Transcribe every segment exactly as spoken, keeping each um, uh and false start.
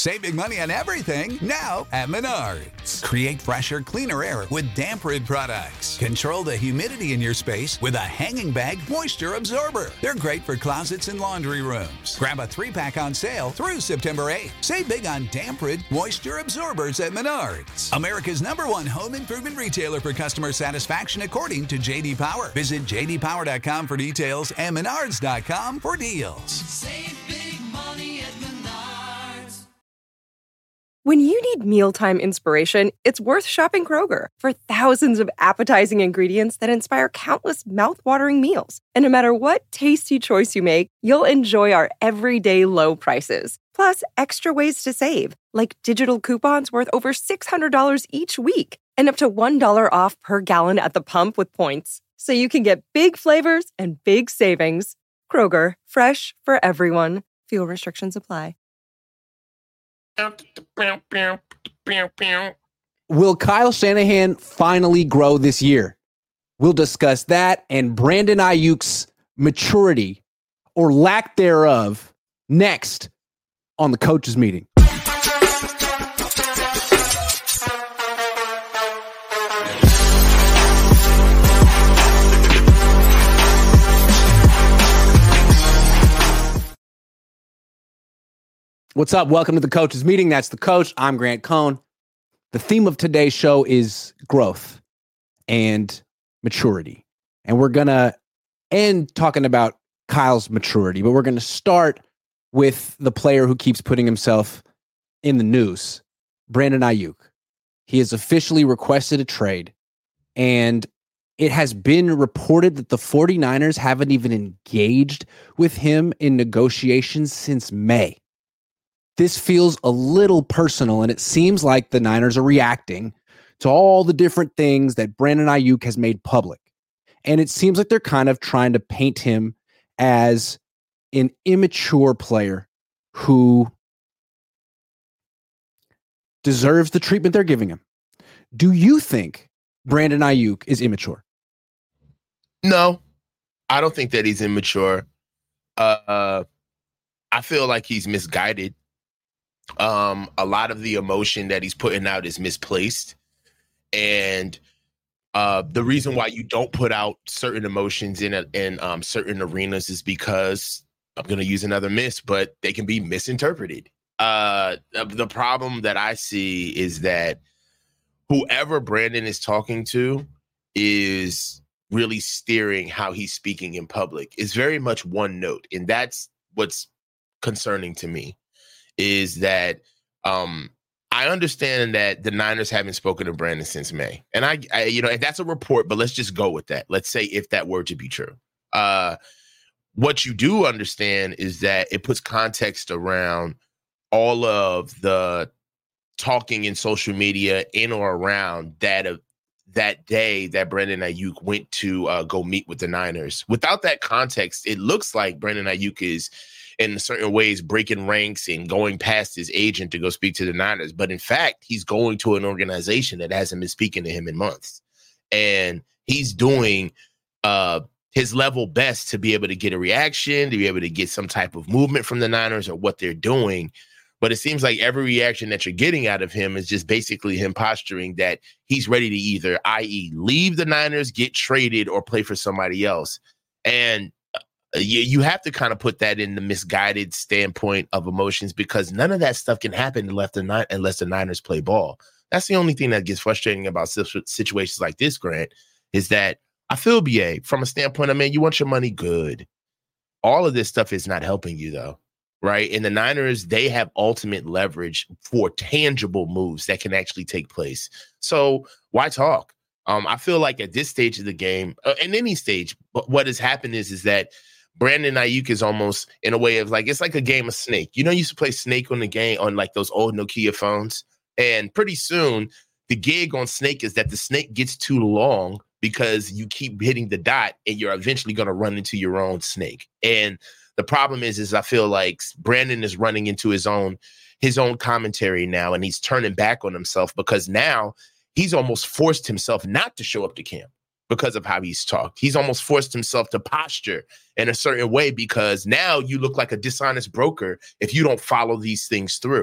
Save big money on everything now at Menards. Create fresher, cleaner air with Damp Rid products. Control the humidity in your space with a hanging bag moisture absorber. They're great for closets and laundry rooms. Grab a three-pack on sale through September eighth. Save big on Damp Rid moisture absorbers at Menards. America's number one home improvement retailer for customer satisfaction according to J D Power. Visit j d power dot com for details and menards dot com for deals. Save big money at Menards. When you need mealtime inspiration, it's worth shopping Kroger for thousands of appetizing ingredients that inspire countless mouthwatering meals. And no matter what tasty choice you make, you'll enjoy our everyday low prices. Plus, extra ways to save, like digital coupons worth over six hundred dollars each week and up to one dollar off per gallon at the pump with points. So you can get big flavors and big savings. Kroger, fresh for everyone. Fuel restrictions apply. Will Kyle Shanahan finally grow this year? We'll discuss that and Brandon Aiyuk's maturity or lack thereof next on the coaches meeting. What's up? Welcome to the coaches meeting. That's the coach. I'm Grant Cohn. The theme of today's show is growth and maturity. And we're going to end talking about Kyle's maturity, but we're going to start with the player who keeps putting himself in the news, Brandon Aiyuk. He has officially requested a trade, and it has been reported that the 49ers haven't even engaged with him in negotiations since May. This feels a little personal, and it seems like the Niners are reacting to all the different things that Brandon Aiyuk has made public. And it seems like they're kind of trying to paint him as an immature player who deserves the treatment they're giving him. Do you think Brandon Aiyuk is immature? No, I don't think that he's immature. Uh, uh, I feel like he's misguided. Um, a lot of the emotion that he's putting out is misplaced. And uh, the reason why you don't put out certain emotions in a, in um, certain arenas is because, I'm going to use another miss, but they can be misinterpreted. Uh, the problem that I see is that whoever Brandon is talking to is really steering how he's speaking in public. It's very much one note. And that's what's concerning to me. Is that um, I understand that the Niners haven't spoken to Brandon since May. And I, I, you know, and that's a report, but let's just go with that. Let's say if that were to be true. Uh, what you do understand is that it puts context around all of the talking in social media in or around that of that day that Brandon Aiyuk went to uh, go meet with the Niners. Without that context, it looks like Brandon Aiyuk is in certain ways breaking ranks and going past his agent to go speak to the Niners. But in fact, he's going to an organization that hasn't been speaking to him in months. And he's doing uh, his level best to be able to get a reaction, to be able to get some type of movement from the Niners or what they're doing. But it seems like every reaction that you're getting out of him is just basically him posturing that he's ready to either, that is leave the Niners, get traded, or play for somebody else. And You, you have to kind of put that in the misguided standpoint of emotions because none of that stuff can happen unless the, Nin- unless the Niners play ball. That's the only thing that gets frustrating about situations like this, Grant, is that I feel B A from a standpoint of, man, you want your money good. All of this stuff is not helping you, though, right? And the Niners, they have ultimate leverage for tangible moves that can actually take place. So why talk? Um, I feel like at this stage of the game, uh, in any stage, but what has happened is, is that Brandon Aiyuk is almost in a way of like, it's like a game of Snake. You know, you used to play Snake on the game on like those old Nokia phones. And pretty soon the gig on Snake is that the snake gets too long because you keep hitting the dot and you're eventually going to run into your own snake. And the problem is, is I feel like Brandon is running into his own, his own commentary now, and he's turning back on himself because now he's almost forced himself not to show up to camp because of how he's talked. He's almost forced himself to posture in a certain way because now you look like a dishonest broker if you don't follow these things through.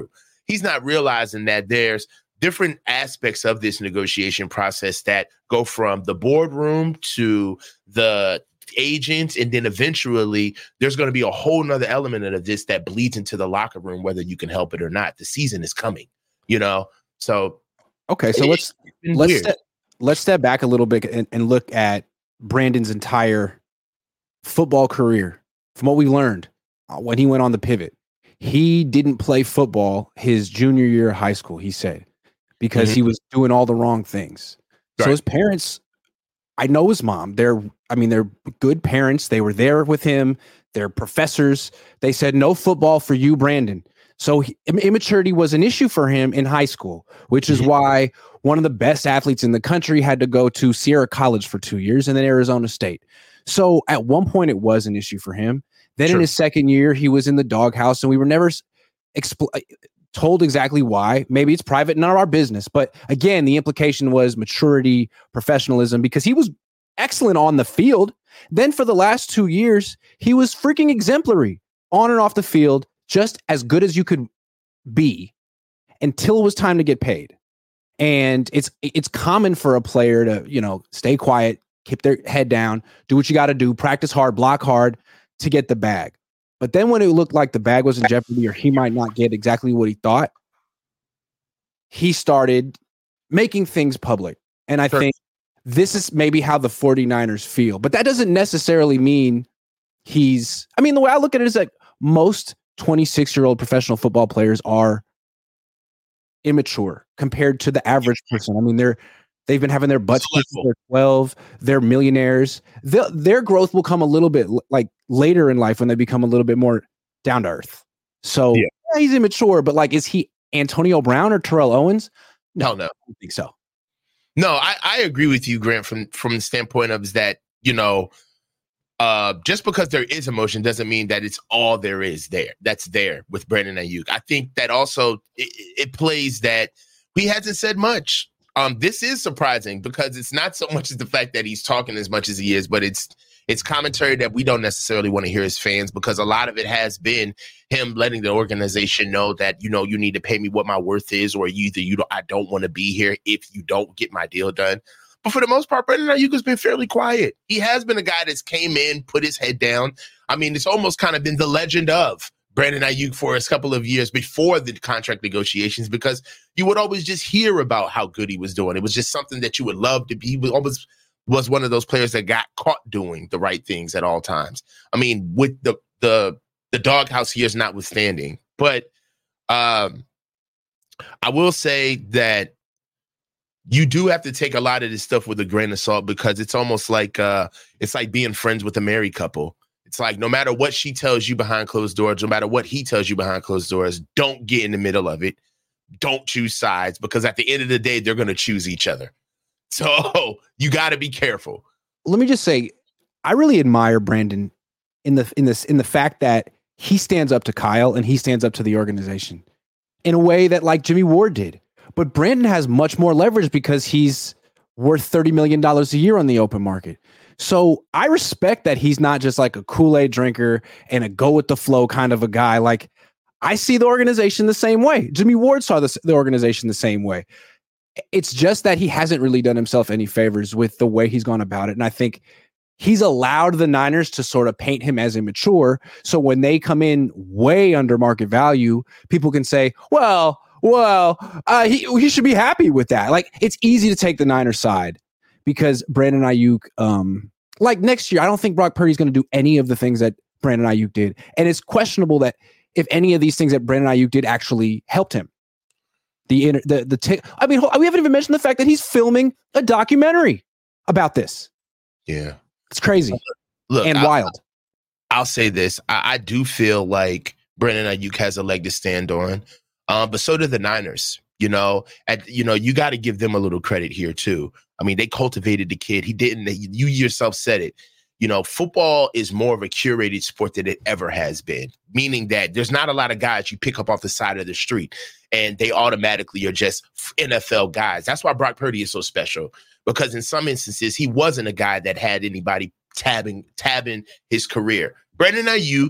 he's not realizing that there's different aspects of this negotiation process that go from the boardroom to the agents, and then eventually there's going to be a whole nother element of this that bleeds into the locker room, whether you can help it or not. The season is coming, you know? So, okay. So let's, let's, step, let's step back a little bit and, and look at Brandon's entire football career. From what we learned uh, when he went on the pivot, he didn't play football his junior year of high school, he said, because mm-hmm. he was doing all the wrong things. Right. So his parents, I know his mom, they're, I mean, they're good parents. They were there with him. They're professors. They said, no football for you, Brandon. So he, immaturity was an issue for him in high school, which is why one of the best athletes in the country had to go to Sierra College for two years and then Arizona State. So at one point it was an issue for him. Then sure. in his second year, he was in the doghouse, and we were never expl- told exactly why. Maybe it's private, none of our business. But again, the implication was maturity, professionalism, because he was excellent on the field. Then for the last two years, he was freaking exemplary on and off the field, just as good as you could be until it was time to get paid. And it's it's common for a player to, you know, stay quiet, keep their head down, do what you got to do, practice hard, block hard to get the bag. But then when it looked like the bag was in jeopardy or he might not get exactly what he thought, he started making things public. And I sure. think this is maybe how the 49ers feel. But that doesn't necessarily mean he's... I mean, the way I look at it is that most twenty-six-year-old professional football players are immature compared to the average person. I mean, they're they've been having their butts kicked since they're twelve. They're millionaires. They'll, their growth will come a little bit l- like later in life when they become a little bit more down to earth. So yeah. Yeah, he's immature, but like, is he Antonio Brown or Terrell Owens? No, no, I don't think so. No, I, I agree with you, Grant, from from the standpoint of is that, you know, uh, just because there is emotion doesn't mean that it's all there is there. That's there with Brandon Ayuk. I think that also it, it plays that he hasn't said much. Um, this is surprising because it's not so much as the fact that he's talking as much as he is, but it's it's commentary that we don't necessarily want to hear as fans, because a lot of it has been him letting the organization know that, you know, you need to pay me what my worth is, or you either you don't, I don't want to be here if you don't get my deal done. But for the most part, Brandon Ayuk has been fairly quiet. He has been a guy that's came in, put his head down. I mean, it's almost kind of been the legend of Brandon Ayuk for a couple of years before the contract negotiations, because you would always just hear about how good he was doing. It was just something that you would love to be. He was always was one of those players that got caught doing the right things at all times. I mean, with the the the doghouse years notwithstanding. But um, I will say that you do have to take a lot of this stuff with a grain of salt, because it's almost like uh, it's like being friends with a married couple. It's like, no matter what she tells you behind closed doors, no matter what he tells you behind closed doors, don't get in the middle of it. Don't choose sides, because at the end of the day, they're going to choose each other. So you got to be careful. Let me just say, I really admire Brandon in the in this in the fact that he stands up to Kyle and he stands up to the organization in a way that like Jimmy Ward did. But Brandon has much more leverage because he's worth thirty million dollars a year on the open market. So I respect that he's not just like a Kool-Aid drinker and a go with the flow kind of a guy. Like, I see the organization the same way. Jimmy Ward saw the, the organization the same way. It's just that he hasn't really done himself any favors with the way he's gone about it. And I think he's allowed the Niners to sort of paint him as immature. So when they come in way under market value, people can say, well, well, uh, he, he should be happy with that. Like, it's easy to take the Niners side because Brandon Ayuk, um, like next year, I don't think Brock Purdy's going to do any of the things that Brandon Ayuk did. And it's questionable that if any of these things that Brandon Ayuk did actually helped him. The, the, the, t- I mean, we haven't even mentioned the fact that he's filming a documentary about this. Yeah. It's crazy. Look, and I'll, wild. I'll say this. I, I do feel like Brandon Ayuk has a leg to stand on. Um, but so do the Niners. You know, at you know, you got to give them a little credit here too. I mean, they cultivated the kid. He didn't. You yourself said it. You know, football is more of a curated sport than it ever has been. Meaning that there's not a lot of guys you pick up off the side of the street and they automatically are just N F L guys. That's why Brock Purdy is so special, because in some instances he wasn't a guy that had anybody tabbing tabbing his career. Brandon Ayuk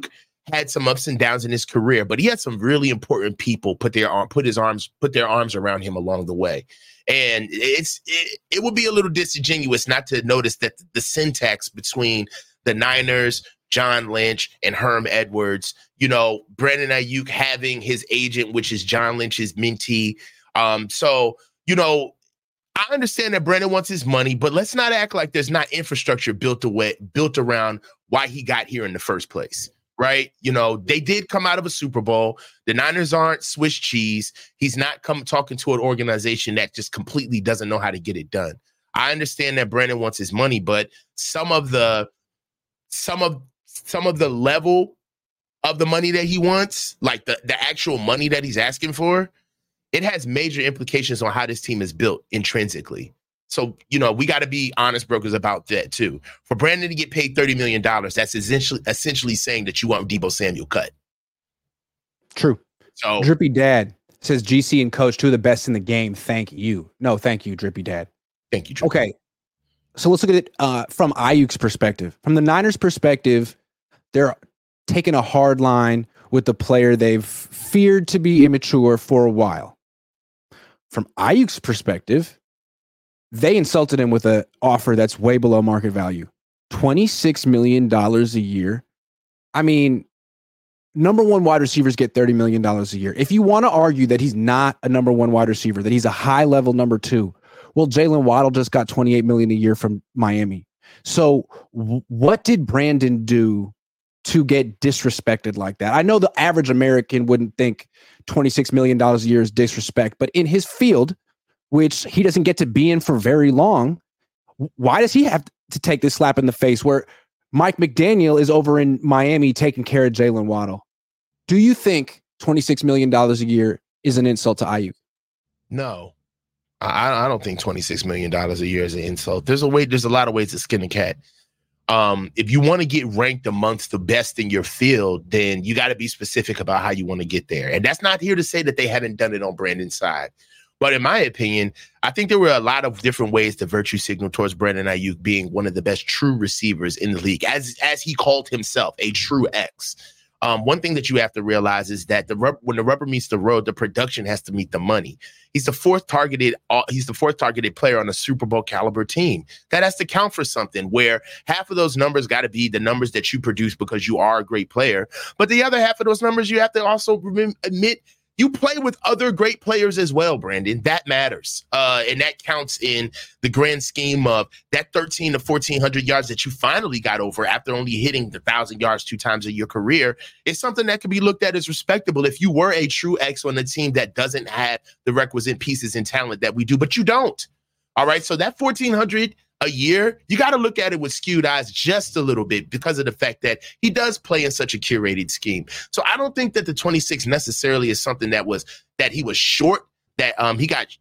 had some ups and downs in his career, but he had some really important people put their arm, put his arms, put their arms around him along the way. And it's it, it would be a little disingenuous not to notice that the syntax between the Niners, John Lynch, and Herm Edwards, you know, Brandon Ayuk having his agent, which is John Lynch's mentee. Um, so, you know, I understand that Brandon wants his money, but let's not act like there's not infrastructure built away, built around why he got here in the first place. Right. You know, they did come out of a Super Bowl. The Niners aren't Swiss cheese. He's not come talking to an organization that just completely doesn't know how to get it done. I understand that Brandon wants his money, but some of the some of some of the level of the money that he wants, like the, the actual money that he's asking for, it has major implications on how this team is built intrinsically. So, you know, we got to be honest brokers about that, too. For Brandon to get paid thirty million dollars, that's essentially essentially saying that you want Deebo Samuel cut. True. So Drippy Dad says G C and Coach, two of the best in the game. Thank you. No, thank you, Drippy Dad. Thank you, Drippy. Okay. So let's look at it uh, from Ayuk's perspective. From the Niners' perspective, they're taking a hard line with the player they've feared to be immature for a while. From Ayuk's perspective, they insulted him with an offer that's way below market value. twenty-six million dollars a year. I mean, number one wide receivers get thirty million dollars a year. If you want to argue that he's not a number one wide receiver, that he's a high-level number two, well, Jalen Waddle just got twenty-eight million dollars a year from Miami. So w- what did Brandon do to get disrespected like that? I know the average American wouldn't think twenty-six million dollars a year is disrespect, but in his field, which he doesn't get to be in for very long, why does he have to take this slap in the face where Mike McDaniel is over in Miami taking care of Jalen Waddle? Do you think twenty-six million dollars a year is an insult to Ayuk? No, I, I don't think twenty-six million dollars a year is an insult. There's a way, there's a lot of ways to skin a cat. Um, if you want to get ranked amongst the best in your field, then you got to be specific about how you want to get there. And that's not here to say that they haven't done it on Brandon's side. But in my opinion, I think there were a lot of different ways to virtue signal towards Brandon Ayuk being one of the best true receivers in the league, as as he called himself, a true X. Um, one thing that you have to realize is that the rub- when the rubber meets the road, the production has to meet the money. He's the fourth targeted. Uh, he's the fourth targeted player on a Super Bowl caliber team. That has to count for something. Where half of those numbers got to be the numbers that you produce because you are a great player, but the other half of those numbers you have to also rem- admit. You play with other great players as well, Brandon. That matters. Uh, and that counts in the grand scheme of that thirteen to fourteen hundred yards that you finally got over after only hitting the one thousand yards two times in your career is something that can be looked at as respectable if you were a true X on a team that doesn't have the requisite pieces and talent that we do, but you don't. All right, so that fourteen hundred a year, you got to look at it with skewed eyes just a little bit because of the fact that he does play in such a curated scheme. So I don't think that the twenty-six necessarily is something that was that he was short, that um he got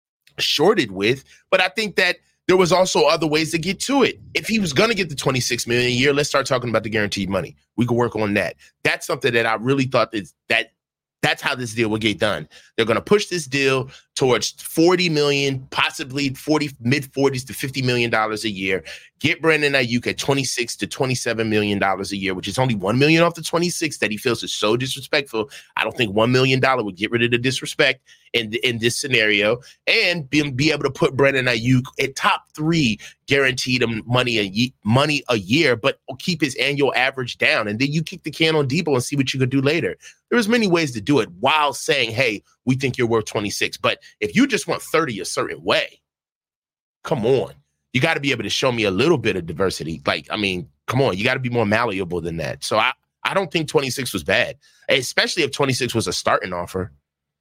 shorted with, but I think that there was also other ways to get to it. If he was going to get the twenty-six million a year, let's start talking about the guaranteed money. We could work on that. That's something that I really thought that that that's how this deal will get done. They're going to push this deal towards forty million, possibly forty, mid forties to fifty million dollars a year. Get Brandon Ayuk at twenty-six to twenty-seven million dollars a year, which is only one million off the twenty-six that he feels is so disrespectful. I don't think one million dollars would get rid of the disrespect in, in this scenario, and be, be able to put Brandon Ayuk at top three guaranteed money a, ye- money a year, but keep his annual average down. And then you kick the can on Deebo and see what you could do later. There's many ways to do it while saying, hey, we think you're worth twenty-six. But if you just want thirty a certain way, come on. You got to be able to show me a little bit of diversity. Like, I mean, come on. You got to be more malleable than that. So I, I don't think twenty-six was bad, especially if twenty-six was a starting offer.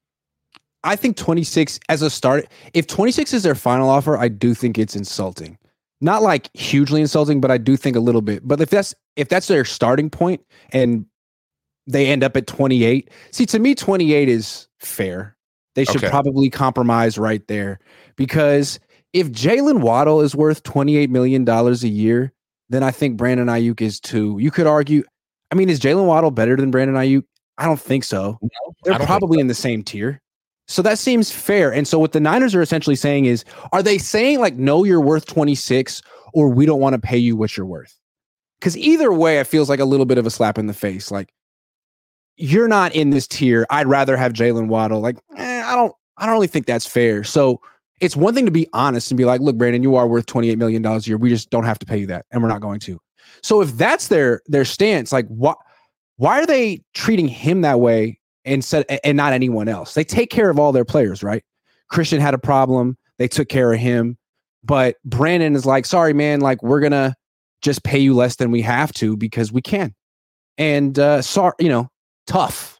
I think twenty-six as a start, if twenty-six is their final offer, I do think it's insulting. Not like hugely insulting, but I do think a little bit. But if that's if that's their starting point and they end up at twenty-eight, see, to me, twenty-eight is fair. They should Okay. probably compromise right there, because if Jalen Waddle is worth twenty-eight million dollars a year, then I think Brandon Ayuk is too. You could argue, I mean, is Jalen Waddle better than Brandon Ayuk? I don't think so. No, They're I don't probably think in the same tier. So that seems fair. And so what the Niners are essentially saying is, are they saying like, no, you're worth twenty-six, or we don't want to pay you what you're worth? Because either way, it feels like a little bit of a slap in the face. Like, you're not in this tier. I'd rather have Jalen Waddle. Like, eh, I don't, I don't really think that's fair. So it's one thing to be honest and be like, look, Brandon, you are worth twenty-eight million dollars a year. We just don't have to pay you that. And we're not going to. So if that's their, their stance, like what, why are they treating him that way instead and not anyone else? They take care of all their players, right? Christian had a problem. They took care of him. But Brandon is like, sorry, man, like we're going to just pay you less than we have to because we can. And uh, sorry, you know, tough.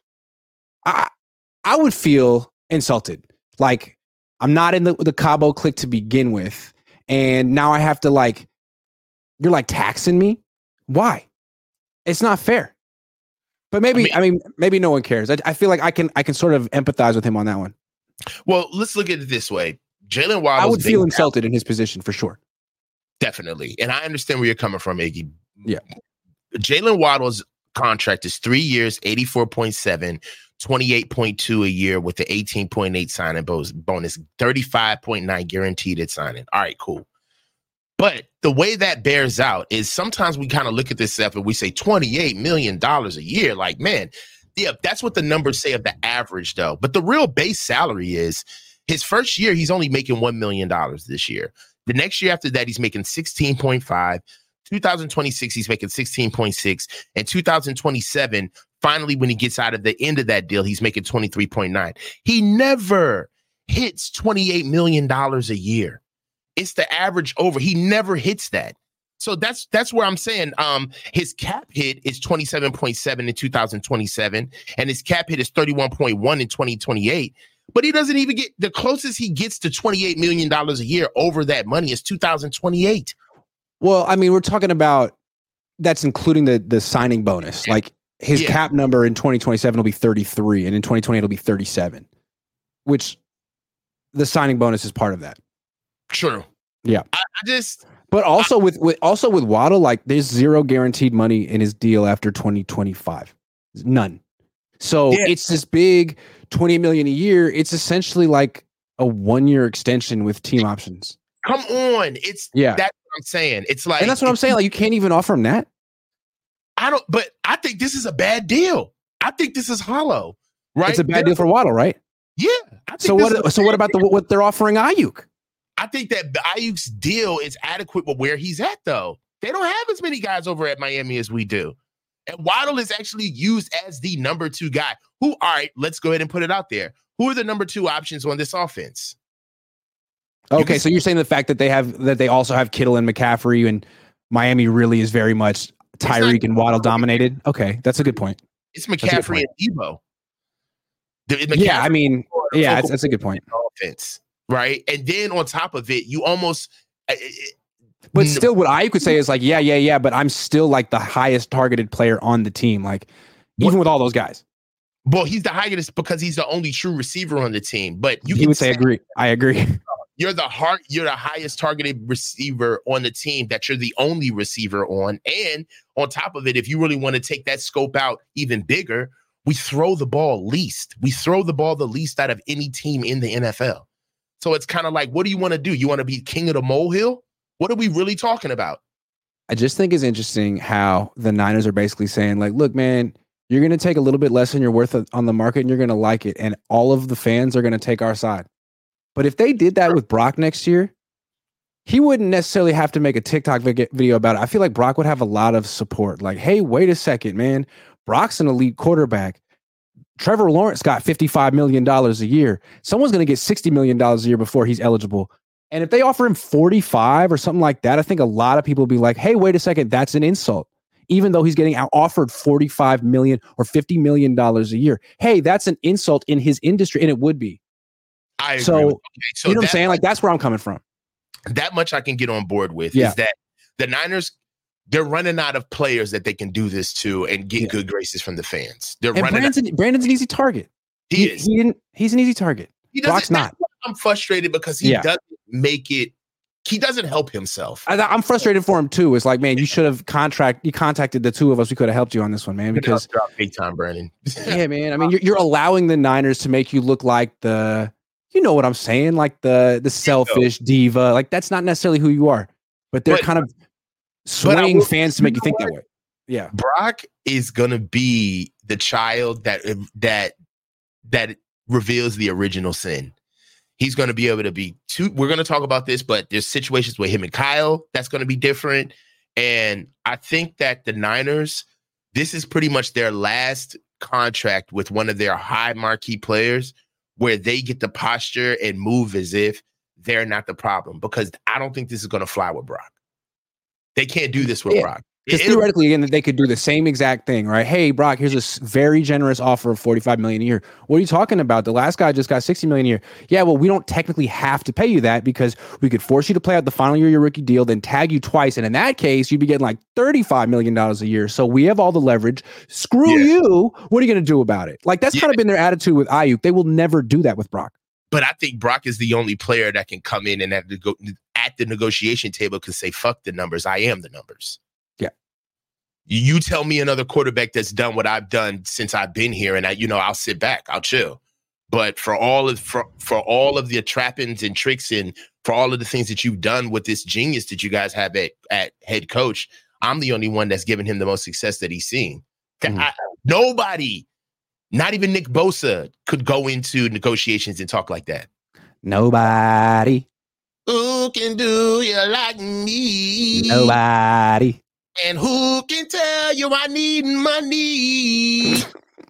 I I would feel insulted. Like I'm not in the, the Cabo clique to begin with. And now I have to like, you're like taxing me. Why? It's not fair. But maybe, I mean, I mean maybe no one cares. I, I feel like I can, I can sort of empathize with him on that one. Well, let's look at it this way. Jalen Waddle. I would feel insulted in his position for sure. Definitely. And I understand where you're coming from, Iggy. Yeah. Jalen Waddle's contract is three years, eighty-four point seven, twenty-eight point two a year with the eighteen point eight signing bonus, thirty-five point nine guaranteed at signing. All right, cool. But the way that bears out is sometimes we kind of look at this stuff and we say twenty-eight million dollars a year. Like, man, yeah, that's what the numbers say of the average, though. But the real base salary is his first year, he's only making one million dollars this year. The next year after that, he's making sixteen point five. two thousand twenty-six, he's making sixteen point six. And two thousand twenty-seven, finally, when he gets out of the end of that deal, he's making twenty-three point nine. He never hits twenty-eight million dollars a year. It's the average over. He never hits that. So that's that's where I'm saying um, his cap hit is twenty-seven point seven in two thousand twenty-seven, and his cap hit is thirty-one point one in twenty twenty-eight. But he doesn't even get, the closest he gets to twenty-eight million dollars a year over that money is two thousand twenty-eight. Well, I mean, we're talking about that's including the the signing bonus. Like his yeah. cap number in twenty twenty-seven will be thirty-three, and in twenty twenty-eight it'll be thirty-seven, which the signing bonus is part of that. True. Yeah. I, I just, but also I, with, with also with Waddle, like there's zero guaranteed money in his deal after twenty twenty-five. None. So yeah. it's this big twenty million a year. It's essentially like a one year extension with team options. Come on. It's yeah. That's what I'm saying. It's like, and that's what I'm saying. Like you can't even offer him that. I don't, but I think this is a bad deal. I think this is hollow, right? It's a bad They're, deal for Waddle, right? Yeah. I think so what, so what about the, what they're offering Ayuk? I think that Ayuk's deal is adequate with where he's at, though. They don't have as many guys over at Miami as we do. And Waddle is actually used as the number two guy. Who, all right, let's go ahead and put it out there. Who are the number two options on this offense? Okay, you so you're saying the fact that they have that they also have Kittle and McCaffrey, and Miami really is very much Tyreek and Waddle dominated. Okay, that's a good point. It's McCaffrey and Debo. McCaffrey yeah, I mean, yeah, that's, that's a good point. Offense, right? And then on top of it, you almost. Uh, But still, what I could say is like, yeah, yeah, yeah, but I'm still like the highest targeted player on the team, like even with all those guys. Well, he's the highest because he's the only true receiver on the team. But you he can would say, agree. I agree. You're the heart. You're the highest targeted receiver on the team. That you're the only receiver on. And on top of it, if you really want to take that scope out even bigger, we throw the ball least. We throw the ball the least out of any team in the N F L. So it's kind of like, what do you want to do? You want to be king of the molehill? What are we really talking about? I just think it's interesting how the Niners are basically saying, like, look, man, you're going to take a little bit less than you're worth on the market and you're going to like it. And all of the fans are going to take our side. But if they did that with Brock next year, he wouldn't necessarily have to make a TikTok video about it. I feel like Brock would have a lot of support. Like, hey, wait a second, man. Brock's an elite quarterback. Trevor Lawrence got fifty-five million dollars a year. Someone's going to get sixty million dollars a year before he's eligible. And if they offer him forty-five or something like that, I think a lot of people will be like, hey, wait a second, that's an insult. Even though he's getting out offered forty-five million dollars or fifty million dollars a year. Hey, that's an insult in his industry. And it would be. I agree. So, okay, so you know what I'm that, saying? Like, that's where I'm coming from. That much I can get on board with yeah. is that the Niners, they're running out of players that they can do this to and get yeah. good graces from the fans. They're and running Brandon's, out. An, Brandon's an easy target. He, he is. He didn't, he's an easy target. He Brock's not. I'm frustrated because he yeah. doesn't make it. He doesn't help himself. I, I'm frustrated for him too. It's like, man, you should have contract. You contacted the two of us. We could have helped you on this one, man. Because big time, Brandon. yeah, man. I mean, you're, you're allowing the Niners to make you look like the, you know what I'm saying, like the the selfish diva. Like that's not necessarily who you are. But they're but, kind of swaying will, fans to make you think that way. Yeah. Brock is gonna be the child that that that reveals the original sin. He's gonna be able to be two. We're gonna talk about this, but there's situations with him and Kyle that's gonna be different. And I think that the Niners, this is pretty much their last contract with one of their high marquee players where they get the posture and move as if they're not the problem, because I don't think this is going to fly with Brock. They can't do this with yeah. Brock. Because It- theoretically, again, they could do the same exact thing, right? Hey, Brock, here's a s- very generous offer of forty-five million dollars a year. What are you talking about? The last guy just got sixty million dollars a year. Yeah, well, we don't technically have to pay you that because we could force you to play out the final year of your rookie deal, then tag you twice. And in that case, you'd be getting like thirty-five million dollars a year. So we have all the leverage. Screw Yeah. you. What are you going to do about it? Like, that's Yeah. kind of been their attitude with Ayuk. They will never do that with Brock. But I think Brock is the only player that can come in and at the, go- at the negotiation table can say, fuck the numbers. I am the numbers. Yeah. You tell me another quarterback that's done what I've done since I've been here, and I, you know, I'll sit back, I'll chill. But for all of for, for all of the trappings and tricks and for all of the things that you've done with this genius that you guys have at, at head coach, I'm the only one that's given him the most success that he's seen. Mhm. I, nobody, not even Nick Bosa, could go into negotiations and talk like that. Nobody. Who can do you like me? Nobody. And who can tell you I need money?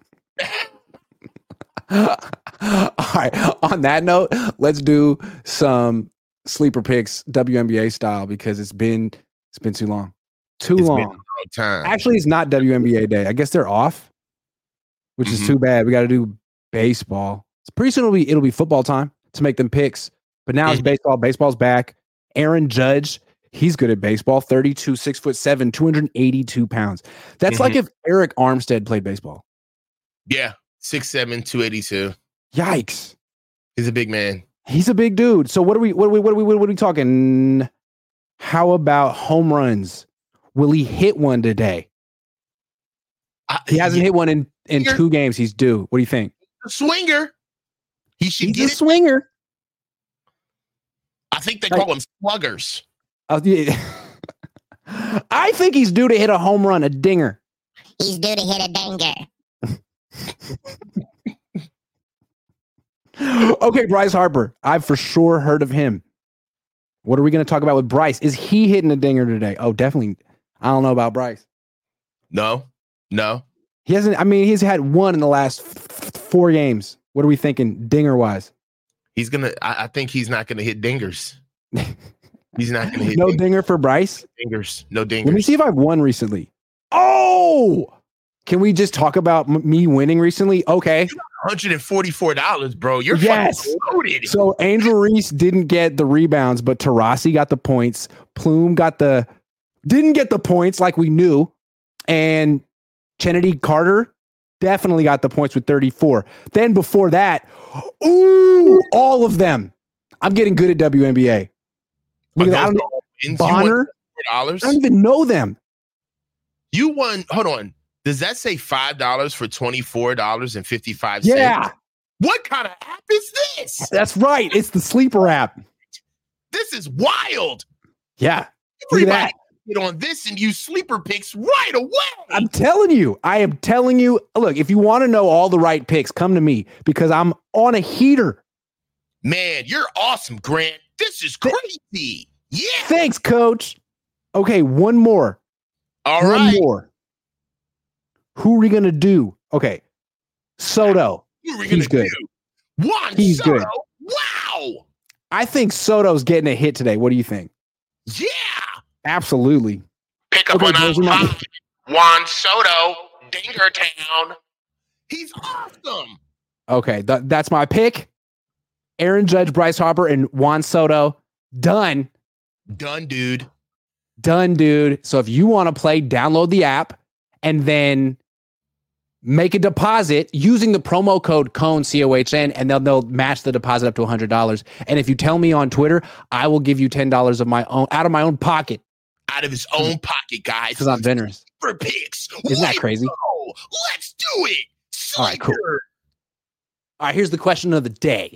All right. On that note, let's do some sleeper picks W N B A style because it's been it's been too long. Too It's long. been a long time. Actually, it's not W N B A day. I guess they're off, which is Mhm. too bad. We got to do baseball. It's pretty soon it'll be it'll be football time to make them picks. But now it's Mhm. baseball. Baseball's back. Aaron Judge, he's good at baseball. thirty-two, six foot seven, two hundred eighty-two pounds. That's like if Eric Armstead played baseball. Yeah, six seven, two eighty-two. Yikes. He's a big man. He's a big dude. So what are we what are we what are we what are we talking? How about home runs? Will he hit one today? I, He hasn't hit one in in Swinger. two games. He's due. What do you think? a swinger. He should He's get a it. swinger. I think they Like- call him sluggers. Uh, yeah. I think he's due to hit a home run, a dinger. He's due to hit a danger. Okay, Bryce Harper. I've for sure heard of him. What are we going to talk about with Bryce? Is he hitting a dinger today? Oh, definitely. I don't know about Bryce. No, no. He hasn't. I mean, he's had one in the last f- f- four games. What are we thinking, dinger wise? He's gonna. I, I think he's not gonna hit dingers. He's not gonna hit No dingers. dinger for Bryce. dingers. No Let me dingers. see if I've won recently. Oh, can we just talk about m- me winning recently? Okay. one hundred forty-four dollars, bro. You're Yes. fucking loaded. So Angel Reese didn't get the rebounds, but Tarasi got the points. Plume got the didn't get the points like we knew, and Kennedy Carter definitely got the points with thirty-four. Then before that, ooh, all of them. I'm getting good at W N B A. Look at that. I don't, Wins, Bonner. You won dollars. I don't even know them. You won. Hold on. Does that say five dollars for twenty-four dollars and fifty-five cents? Yeah, What kind of app is this? that's right. It's the sleeper app. This is wild. Yeah, look at Everybody that. get on this and use sleeper picks right away. I'm telling you, I am telling you. Look, if you want to know all the right picks, come to me because I'm on a heater. Man, you're awesome, Grant. This is crazy. Yeah. Thanks, coach. Okay, one more. All one right. more. Who are we gonna do? Okay, Soto. What are we He's gonna good. do? Juan He's Soto. good. Wow. I think Soto's getting a hit today. What do you think? Yeah. Absolutely. Pick up Okay, on those are my- five. Juan Soto, Dingertown. He's awesome. Okay, th- that's my pick. Aaron Judge, Bryce Harper, and Juan Soto. Done. Done, dude. Done, dude. So if you want to play, download the app and then make a deposit using the promo code COHN, C O H N, and they'll, they'll match the deposit up to one hundred dollars. And if you tell me on Twitter, I will give you ten dollars of my own out of my own pocket Out of his own pocket, guys. because I'm generous. For picks. Isn't that Way crazy? to go. Let's do it. All right, cool. Sleeper. All right, here's the question of the day.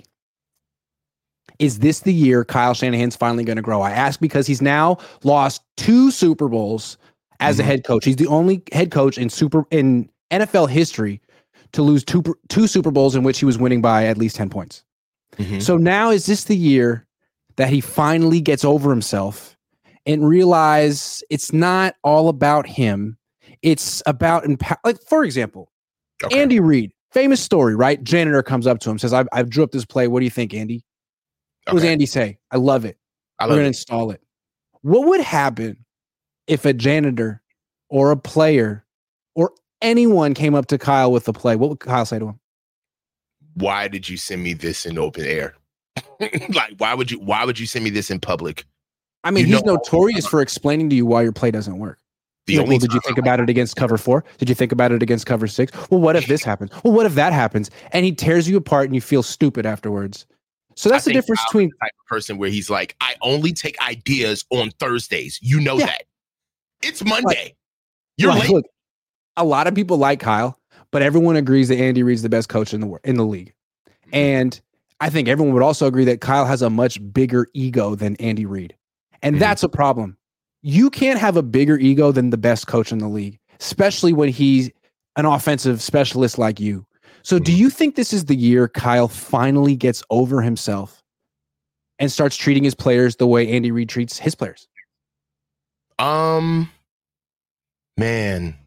Is this the year Kyle Shanahan's finally going to grow? I ask because he's now lost two Super Bowls as mm-hmm. a head coach. He's the only head coach in super in N F L history to lose two two Super Bowls in which he was winning by at least ten points. Mm-hmm. So now is this the year that he finally gets over himself and realize it's not all about him. It's about, empower- like, for example, okay. Andy Reid, famous story, right? Janitor comes up to him, says, I I drew up this play. What do you think, Andy? What okay. does Andy say? I love it. I love We're going to install it. What would happen if a janitor or a player or anyone came up to Kyle with the play? What would Kyle say to him? Why did you send me this in open air? Like, why would you, why would you send me this in public? I mean, you he's notorious for explaining to you why your play doesn't work. The like, well, did you think about it against cover four? Did you think about it against cover six? Well, what if this happens? Well, what if that happens? And he tears you apart and you feel stupid afterwards. So that's I the difference Kyle's between the type of person where he's like, I only take ideas on Thursdays. You know yeah. that. It's Monday. Like, You're like, late. Look, a lot of people like Kyle, but everyone agrees that Andy Reid's the best coach in the in the league. And I think everyone would also agree that Kyle has a much bigger ego than Andy Reid. And mm-hmm. that's a problem. You can't have a bigger ego than the best coach in the league, especially when he's an offensive specialist like you. So do you think this is the year Kyle finally gets over himself and starts treating his players the way Andy Reid treats his players? Um, man.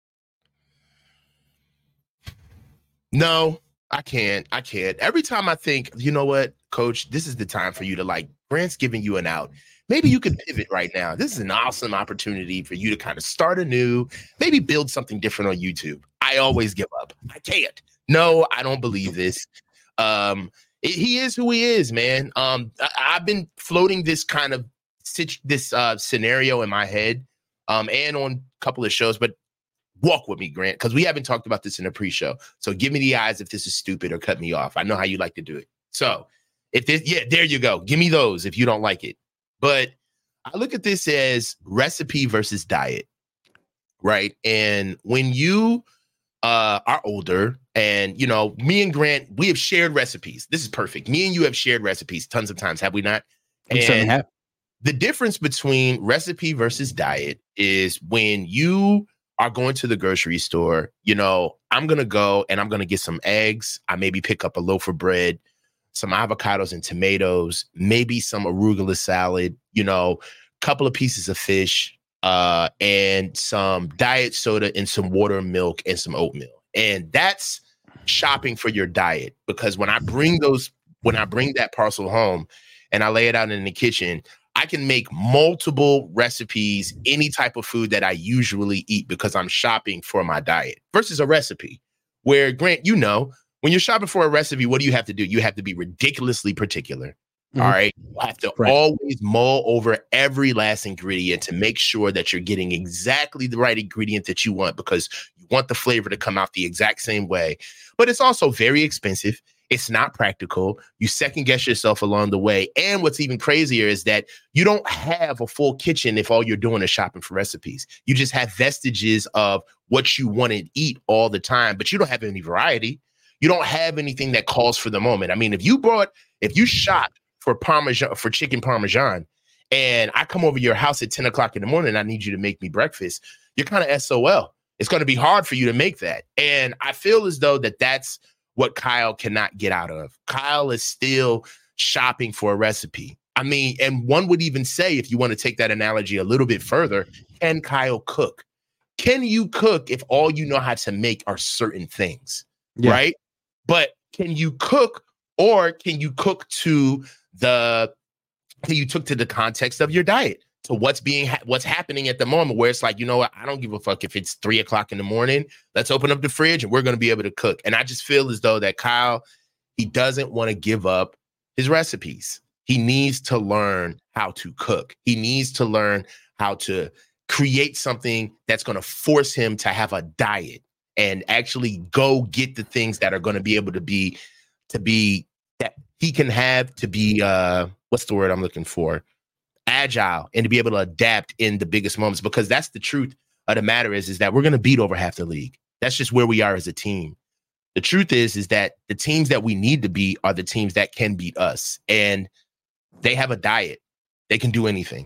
No, I can't. I can't. Every time I think, you know what, coach, this is the time for you to, like, Grant's giving you an out. Maybe you could pivot right now. This is an awesome opportunity for you to kind of start anew, maybe build something different on YouTube. I always give up. I can't. No, I don't believe this. Um, it, he is who he is, man. Um, I, I've been floating this kind of this uh, scenario in my head um, and on a couple of shows, but walk with me, Grant, because we haven't talked about this in a pre-show. So give me the eyes if this is stupid or cut me off. I know how you like to do it. So if this, yeah, there you go. Give me those if you don't like it. But I look at this as recipe versus diet, right? And when you uh, are older and, you know, me and Grant, we have shared recipes. This is perfect. Me and you have shared recipes tons of times, have we not? We certainly have. The difference between recipe versus diet is when you are going to the grocery store, you know, I'm going to go and I'm going to get some eggs. I maybe pick up a loaf of bread, some avocados and tomatoes, maybe some arugula salad, you know, a couple of pieces of fish, uh, and some diet soda and some water and milk and some oatmeal. And that's shopping for your diet, because when I bring those, when I bring that parcel home and I lay it out in the kitchen, I can make multiple recipes, any type of food that I usually eat, because I'm shopping for my diet versus a recipe where, Grant, you know, when you're shopping for a recipe, what do you have to do? You have to be ridiculously particular. Mm-hmm. All right. You have to right. always mull over every last ingredient to make sure that you're getting exactly the right ingredient that you want, because you want the flavor to come out the exact same way. But it's also very expensive. It's not practical. You second guess yourself along the way. And what's even crazier is that you don't have a full kitchen if all you're doing is shopping for recipes. You just have vestiges of what you want to eat all the time, but you don't have any variety. You don't have anything that calls for the moment. I mean, if you brought, if you shop for Parmesan, for chicken Parmesan, and I come over to your house at ten o'clock in the morning, and I need you to make me breakfast, you're kind of S O L. It's going to be hard for you to make that. And I feel as though that that's what Kyle cannot get out of. Kyle is still shopping for a recipe. I mean, and one would even say, if you want to take that analogy a little bit further, can Kyle cook? Can you cook if all you know how to make are certain things, yeah. right? But can you cook, or can you cook to the, can you cook to the context of your diet? To what's being, ha- what's happening at the moment, where it's like, you know what, I don't give a fuck if it's three o'clock in the morning. Let's open up the fridge and we're going to be able to cook. And I just feel as though that Kyle, he doesn't want to give up his recipes. He needs to learn how to cook. He needs to learn how to create something that's going to force him to have a diet and actually go get the things that are going to be able to be, to be, that he can have to be, uh, what's the word I'm looking for? Agile, and to be able to adapt in the biggest moments, because that's the truth of the matter is, is that we're going to beat over half the league. That's just where we are as a team. The truth is, is that the teams that we need to beat are the teams that can beat us, and they have a diet. They can do anything.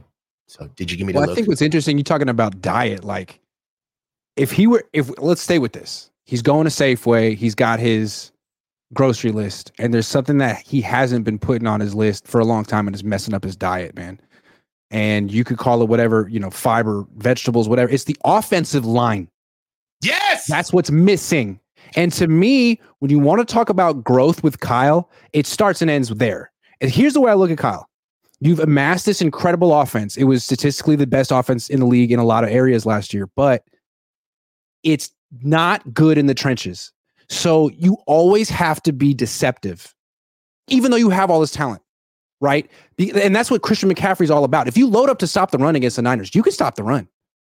So did you give me the Well, look? I think what's interesting, you're talking about diet. Like, if he were, if let's stay with this, he's going to Safeway, he's got his grocery list, and there's something that he hasn't been putting on his list for a long time and is messing up his diet, man. And you could call it whatever, you know, fiber, vegetables, whatever. It's the offensive line. Yes, That's what's missing. And to me, when you want to talk about growth with Kyle, it starts and ends there. And here's the way I look at Kyle. You've amassed this incredible offense. It was statistically the best offense in the league in a lot of areas last year, but it's not good in the trenches. So you always have to be deceptive, even though you have all this talent, right? And that's what Christian McCaffrey's all about. If you load up to stop the run against the Niners, you can stop the run,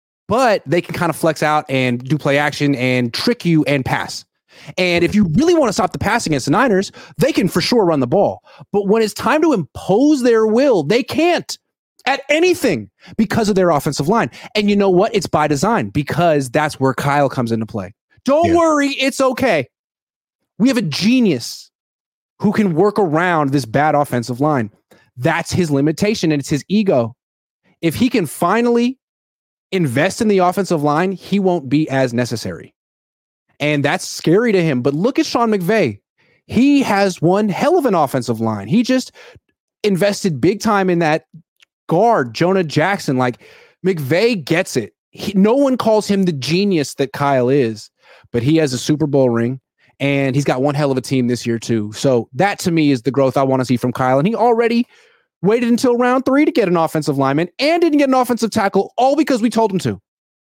but they can kind of flex out and do play action and trick you and pass. And if you really want to stop the pass against the Niners, they can for sure run the ball. But when it's time to impose their will, they can't at anything because of their offensive line. And you know what? It's by design, because that's where Kyle comes into play. Don't Yeah. worry, it's okay. We have a genius who can work around this bad offensive line. That's his limitation, and it's his ego. If he can finally invest in the offensive line, he won't be as necessary. And that's scary to him. But look at Sean McVay. He has one hell of an offensive line. He just invested big time in that guard, Jonah Jackson. Like, McVay gets it. He, no one calls him the genius that Kyle is, but he has a Super Bowl ring, and he's got one hell of a team this year too. So that to me is the growth I want to see from Kyle. And he already waited until round three to get an offensive lineman and didn't get an offensive tackle, all because we told him to.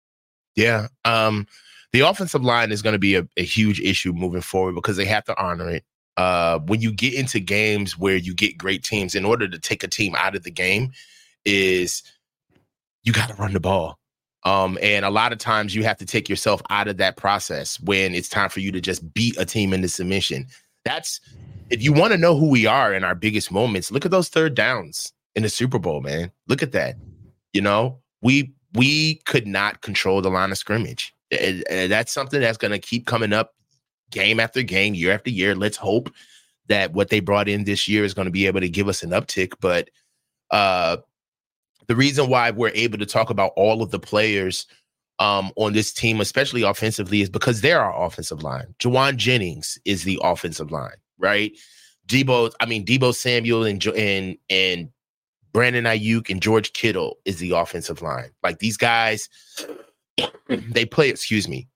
Yeah. Um, the offensive line is going to be a, a huge issue moving forward because they have to honor it. Uh, when you get into games where you get great teams, in order to take a team out of the game, is you got to run the ball. Um, and a lot of times you have to take yourself out of that process when it's time for you to just beat a team into submission. That's, if you want to know who we are in our biggest moments, look at those third downs in the Super Bowl, man. Look at that. You know, we we could not control the line of scrimmage. And, and that's something that's going to keep coming up game after game, year after year. Let's hope that what they brought in this year is going to be able to give us an uptick. But uh, the reason why we're able to talk about all of the players um, on this team, especially offensively, is because they're our offensive line. Juwan Jennings is the offensive line, right? Debo, I mean, Debo Samuel and and and Brandon Ayuk and George Kittle is the offensive line. Like, these guys, they play, excuse me,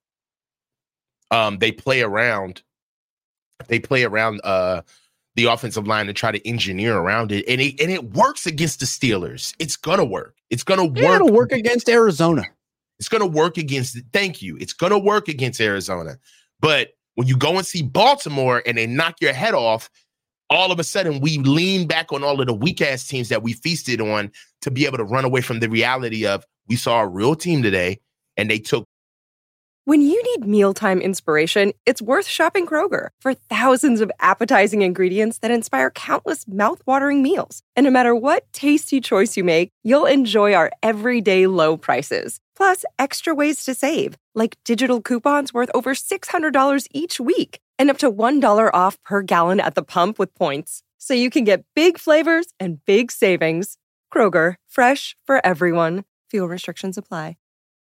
um, they play around, they play around uh, the offensive line to try to engineer around it. And it, and it works against the Steelers. It's going to work. It's going to work. Yeah, it'll work against Arizona. It's going to work against, thank you. It's going to work against Arizona. But when you go and see Baltimore and they knock your head off, all of a sudden we lean back on all of the weak ass teams that we feasted on to be able to run away from the reality of, we saw a real team today and they took. When you need mealtime inspiration, it's worth shopping Kroger for thousands of appetizing ingredients that inspire countless mouthwatering meals. And no matter what tasty choice you make, you'll enjoy our everyday low prices. Plus, extra ways to save, like digital coupons worth over six hundred dollars each week and up to one dollar off per gallon at the pump with points. So you can get big flavors and big savings. Kroger, fresh for everyone. Fuel restrictions apply.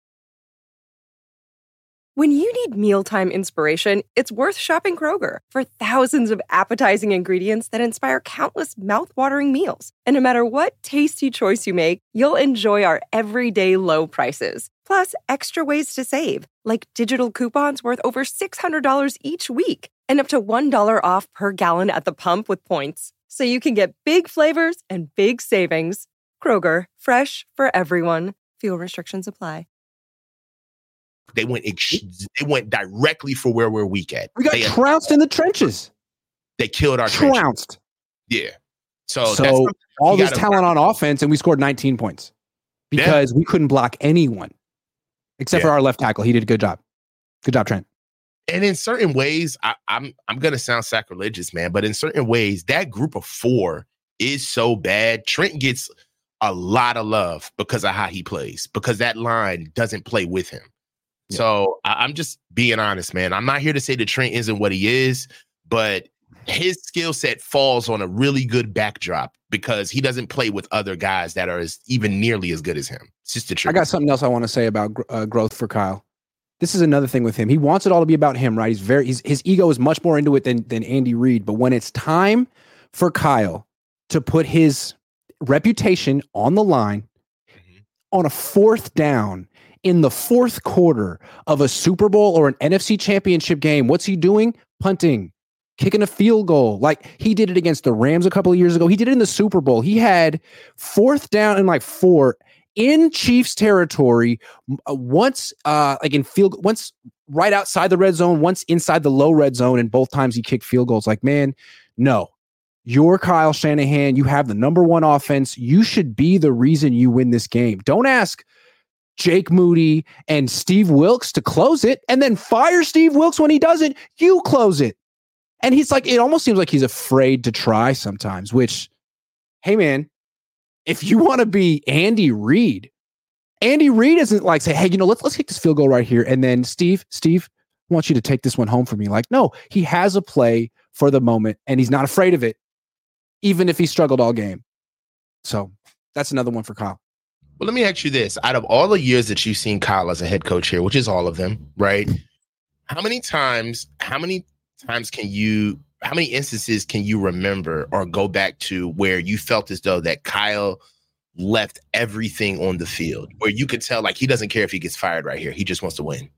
When you need mealtime inspiration, it's worth shopping Kroger for thousands of appetizing ingredients that inspire countless mouthwatering meals. And no matter what tasty choice you make, you'll enjoy our everyday low prices. Plus, extra ways to save, like digital coupons worth over six hundred dollars each week and up to one dollar off per gallon at the pump with points. So you can get big flavors and big savings. Kroger, fresh for everyone. Fuel restrictions apply. They went ex- they went directly for where we're weak at. We got they, trounced in the trenches. They killed our trenches. Trounced. Yeah. So, So that's all you this gotta- talent on offense, and we scored nineteen points because we couldn't block anyone except Yeah. for our left tackle. He did a good job. Good job, Trent. And in certain ways, I, I'm I'm gonna sound sacrilegious, man, but in certain ways, that group of four is so bad. Trent gets a lot of love because of how he plays, because that line doesn't play with him. Yeah. So I, I'm just being honest, man. I'm not here to say that Trent isn't what he is, but his skill set falls on a really good backdrop because he doesn't play with other guys that are as, even nearly as good as him. It's just the truth. I got something else I want to say about uh, growth for Kyle. This is another thing with him. He wants it all to be about him, right? He's very he's, his ego is much more into it than than Andy Reid. But when it's time for Kyle to put his reputation on the line mm-hmm. on a fourth down in the fourth quarter of a Super Bowl or an N F C Championship game, what's he doing? Punting. Kicking a field goal. Like he did it against the Rams a couple of years ago. He did it in the Super Bowl. He had fourth down and like four in Chiefs territory once uh, like in field, once right outside the red zone, once inside the low red zone. And both times he kicked field goals. Like, man, no, you're Kyle Shanahan. You have the number one offense. You should be the reason you win this game. Don't ask Jake Moody and Steve Wilks to close it and then fire Steve Wilks when he doesn't. You close it. And he's like, it almost seems like he's afraid to try sometimes, which, hey, man, if you want to be Andy Reid, Andy Reid isn't like, say, hey, you know, let's let's kick this field goal right here. And then Steve, Steve, I want you to take this one home for me. Like, no, he has a play for the moment and he's not afraid of it, even if he struggled all game. So that's another one for Kyle. Well, let me ask you this. Out of all the years that you've seen Kyle as a head coach here, which is all of them, right? How many times, how many times can you, how many instances can you remember or go back to where you felt as though that Kyle left everything on the field, where you could tell like he doesn't care if he gets fired right here. He just wants to win.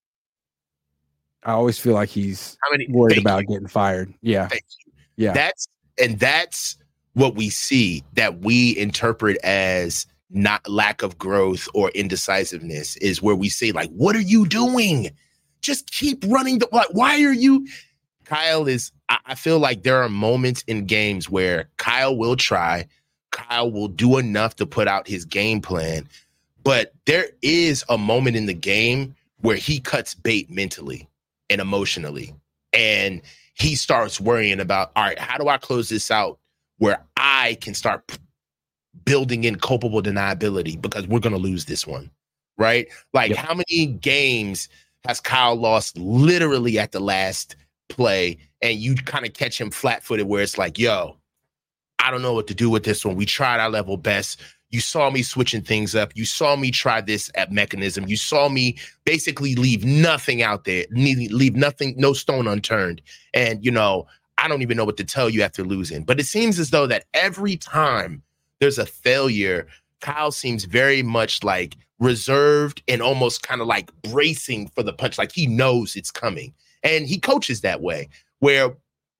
I always feel like he's how many, worried about you. getting fired. Yeah. Yeah. That's, and that's what we see that we interpret as not lack of growth or indecisiveness is where we say like, what are you doing? Just keep running. The, like, why are you? Kyle is, I, I feel like there are moments in games where Kyle will try, Kyle will do enough to put out his game plan, but there is a moment in the game where he cuts bait mentally and emotionally. And he starts worrying about, all right, how do I close this out where I can start p- building in culpable deniability because we're going to lose this one, right? Like yep. How many games has Kyle lost literally at the last play and you kind of catch him flat-footed where it's like, yo, I don't know what to do with this one. We tried our level best. You saw me switching things up. You saw me try this at mechanism. You saw me basically leave nothing out there, leave nothing, no stone unturned. And, you know, I don't even know what to tell you after losing. But it seems as though that every time there's a failure, Kyle seems very much like reserved and almost kind of like bracing for the punch. Like he knows it's coming. And he coaches that way, where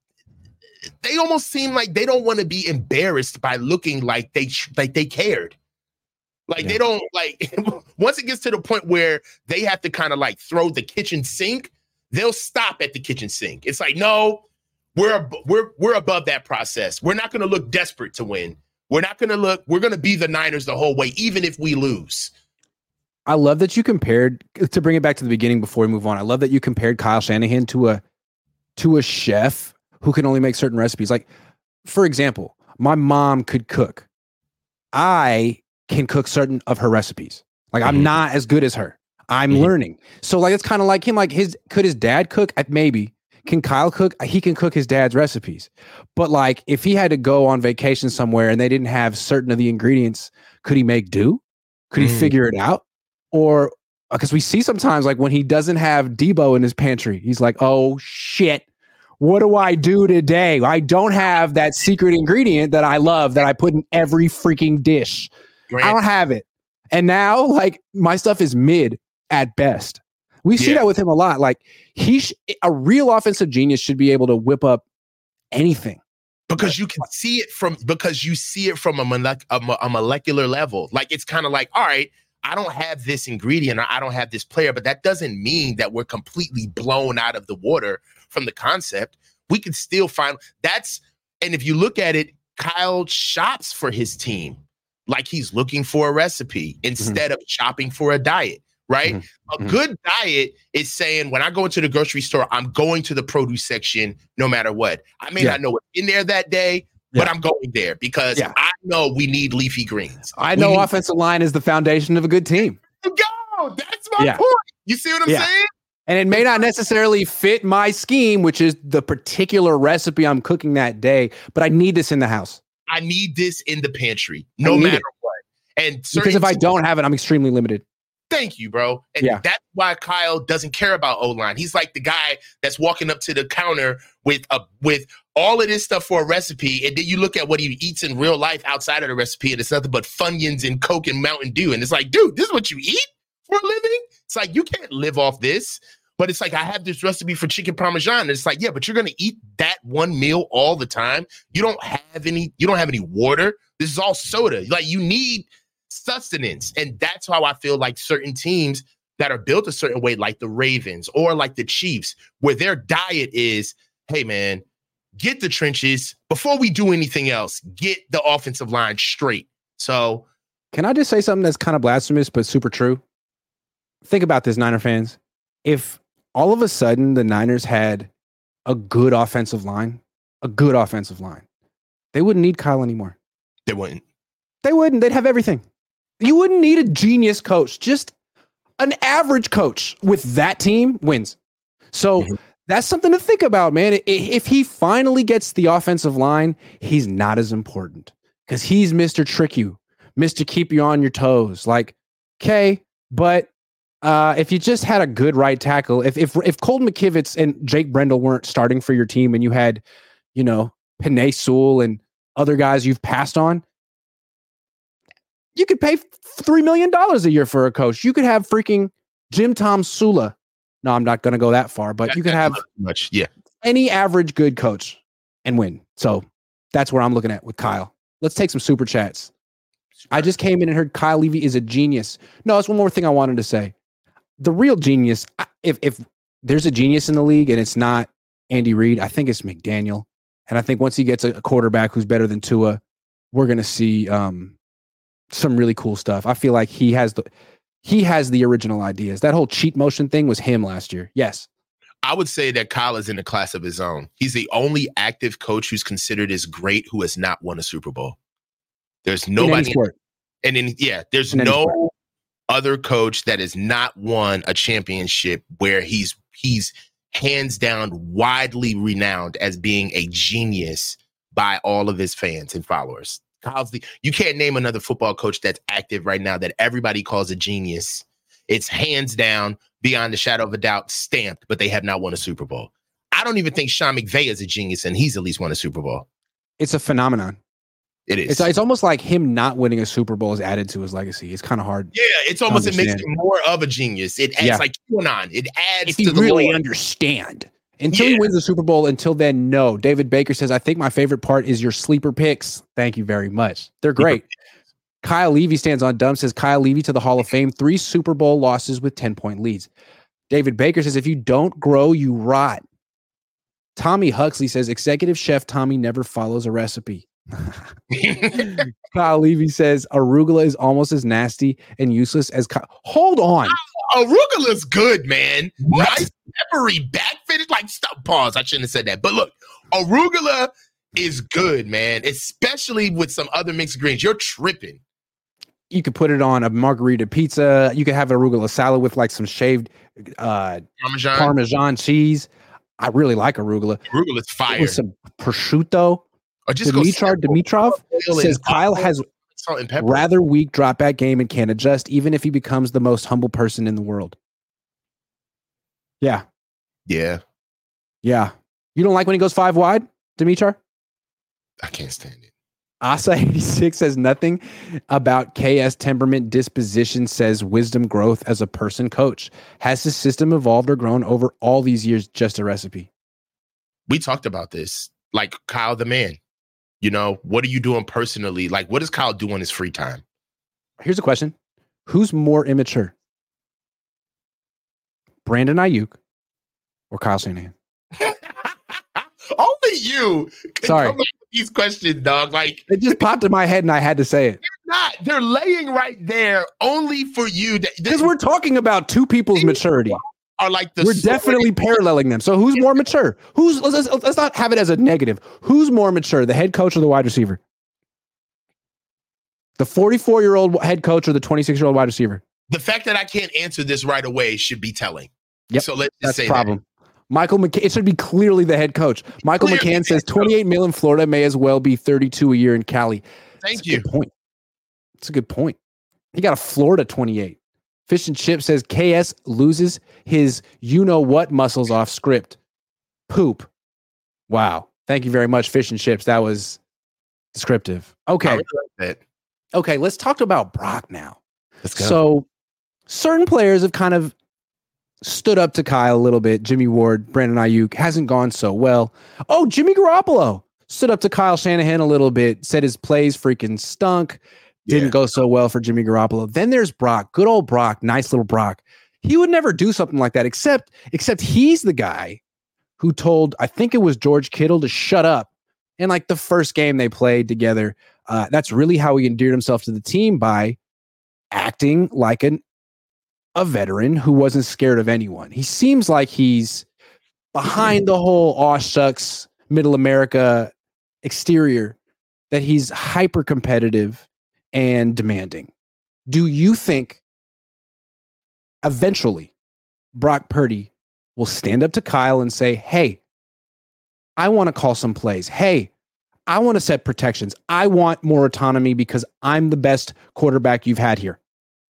they almost seem like they don't want to be embarrassed by looking like they like they cared. Like yeah. They don't like once it gets to the point where they have to kind of like throw the kitchen sink, they'll stop at the kitchen sink. It's like, no, we're we're we're above that process. We're not going to look desperate to win. We're not going to look. We're going to be the Niners the whole way, even if we lose. I love that you compared, to bring it back to the beginning before we move on, I love that you compared Kyle Shanahan to a to a chef who can only make certain recipes. Like, for example, my mom could cook. I can cook certain of her recipes. Like, mm-hmm. I'm not as good as her. I'm mm-hmm. learning. So, like, it's kind of like him. Like, his could his dad cook? Maybe. Can Kyle cook? He can cook his dad's recipes. But, like, if he had to go on vacation somewhere and they didn't have certain of the ingredients, could he make do? Could he mm. figure it out? Or because we see sometimes like when he doesn't have Debo in his pantry, he's like, oh shit, what do I do today? I don't have that secret ingredient that I love that I put in every freaking dish. Grant. I don't have it. And now like my stuff is mid at best. We yeah. see that with him a lot. Like he, sh- a real offensive genius should be able to whip up anything. Because you can see it from, because you see it from a, molec- a, mo- a molecular level. Like it's kind of like, all right, I don't have this ingredient or I don't have this player, but that doesn't mean that we're completely blown out of the water from the concept. We can still find that's, and if you look at it, Kyle shops for his team like he's looking for a recipe instead mm-hmm. of shopping for a diet, right? Mm-hmm. A good diet is saying when I go into the grocery store, I'm going to the produce section no matter what. I may yeah. not know what's in there that day, yeah. but I'm going there because yeah. I know we need leafy greens. I know need- offensive line is the foundation of a good team. Go! That's my yeah. point. You see what I'm yeah. saying? And it may not necessarily fit my scheme, which is the particular recipe I'm cooking that day, but I need this in the house. I need this in the pantry, no matter it. what. And because if I don't have it, I'm extremely limited. Thank you, bro. And yeah. that's why Kyle doesn't care about O-line. He's like the guy that's walking up to the counter with a with all of this stuff for a recipe, and then you look at what he eats in real life outside of the recipe, and it's nothing but Funyuns and Coke and Mountain Dew. And it's like, dude, this is what you eat for a living? It's like, you can't live off this. But it's like, I have this recipe for chicken parmesan. And it's like, yeah, but you're going to eat that one meal all the time. You don't have any, you don't have any water. This is all soda. Like, you need sustenance. And that's how I feel like certain teams that are built a certain way, like the Ravens or like the Chiefs, where their diet is, hey, man, get the trenches before we do anything else. Get the offensive line straight. So can I just say something that's kind of blasphemous, but super true? Think about this, Niner fans. If all of a sudden the Niners had a good offensive line, a good offensive line, they wouldn't need Kyle anymore. They wouldn't. They wouldn't. They'd have everything. You wouldn't need a genius coach. Just an average coach with that team wins. So mm-hmm. that's something to think about, man. If he finally gets the offensive line, he's not as important because he's Mister Trick You, Mister Keep You on your toes. Like, okay, but Uh, if you just had a good right tackle, if if if Colton McKivitz and Jake Brendel weren't starting for your team and you had, you know, Penei Sewell and other guys you've passed on, you could pay three million dollars a year for a coach. You could have freaking Jim Tom Sula. No, I'm not going to go that far, but you could have much, yeah, any average good coach and win. So that's where I'm looking at with Kyle. Let's take some super chats. I just came in and heard Kyle Levy is a genius. No, that's one more thing I wanted to say. The real genius, if if there's a genius in the league and it's not Andy Reid, I think it's McDaniel. And I think once he gets a quarterback who's better than Tua, we're going to see um, some really cool stuff. I feel like he has the he has the original ideas. That whole cheat motion thing was him last year. Yes. I would say that Kyle is in a class of his own. He's the only active coach who's considered as great who has not won a Super Bowl. There's nobody. In and then, yeah, there's in no other coach that has not won a championship where he's he's hands down widely renowned as being a genius by all of his fans and followers. Kyle's the, you can't name another football coach that's active right now that everybody calls a genius. It's hands down, beyond the shadow of a doubt, stamped, but they have not won a Super Bowl. I don't even think Sean McVay is a genius, and he's at least won a Super Bowl. It's a phenomenon. It is. It's, it's almost like him not winning a Super Bowl is added to his legacy. It's kind of hard. Yeah, it's almost, it makes him more of a genius. It adds yeah. like QAnon. It adds if to you the really lore. understand. Until Yeah. he wins the Super Bowl, until then, no. David Baker says, I think my favorite part is your sleeper picks. Thank you very much. They're great. Kyle Levy stands on dumb, says Kyle Levy to the Hall of Fame, three Super Bowl losses with ten-point leads. David Baker says, if you don't grow, you rot. Tommy Huxley says, executive chef Tommy never follows a recipe. Kyle Levy says, arugula is almost as nasty and useless as Kyle. Hold on. Arugula's good, man. What? Nice peppery back finish. Like, stop, pause. I shouldn't have said that. But look, arugula is good, man, especially with some other mixed greens. You're tripping. You could put it on a margarita pizza. You could have an arugula salad with like some shaved uh, Parmesan. Parmesan cheese. I really like arugula. Arugula's fire. With some prosciutto. Or just go Dimitrov Dimitrov says Kyle has salt and pepper. rather weak drop back game and can adjust even if he becomes the most humble person in the world. Yeah. Yeah. Yeah. You don't like when he goes five wide, Dimitrov? I can't stand it. Asa eighty-six says nothing about K S temperament disposition, says wisdom growth as a person coach. Has his system evolved or grown over all these years? Just a recipe. We talked about this. Like Kyle the man. You know, what are you doing personally? Like, what does Kyle do on his free time? Here's a question. Who's more immature? Brandon Ayuk or Kyle Shanahan? Only you can Sorry. come up with these questions, dog. Like, It just popped in my head and I had to say it. not. They're laying right there only for you. Because we're talking about two people's maturity. Are like the We're definitely paralleling them. So who's more mature? Who's let's, let's, let's not have it as a negative. Who's more mature, the head coach or the wide receiver? The forty-four-year-old head coach or the twenty-six-year-old wide receiver? The fact that I can't answer this right away should be telling. Yep. So let's just That's say the problem. Michael McCann, it should be clearly the head coach. Michael Clearly McCann the says head coach. twenty-eight mil in Florida may as well be thirty-two a year in Cali. Thank That's a you. good point. That's a good point. He got a Florida twenty-eight. Fish and Chip says K S loses his you-know-what muscles off script. Poop. Wow. Thank you very much, Fish and Chips. That was descriptive. I Okay. really like that. Okay, let's talk about Brock now. Let's go. So certain players have kind of stood up to Kyle a little bit. Jimmy Ward, Brandon Ayuk hasn't gone so well. Oh, Jimmy Garoppolo stood up to Kyle Shanahan a little bit, said his plays freaking stunk. Didn't Yeah. go so well for Jimmy Garoppolo. Then there's Brock, good old Brock, nice little Brock. He would never do something like that, except except he's the guy who told, I think it was George Kittle, to shut up in like the first game they played together. Uh, that's really how he endeared himself to the team, by acting like an a veteran who wasn't scared of anyone. He seems like he's behind the whole aw shucks middle America exterior, that he's hyper competitive and demanding. Do you think eventually Brock Purdy will stand up to Kyle and say, hey, I want to call some plays. Hey, I want to set protections. I want more autonomy because I'm the best quarterback you've had here.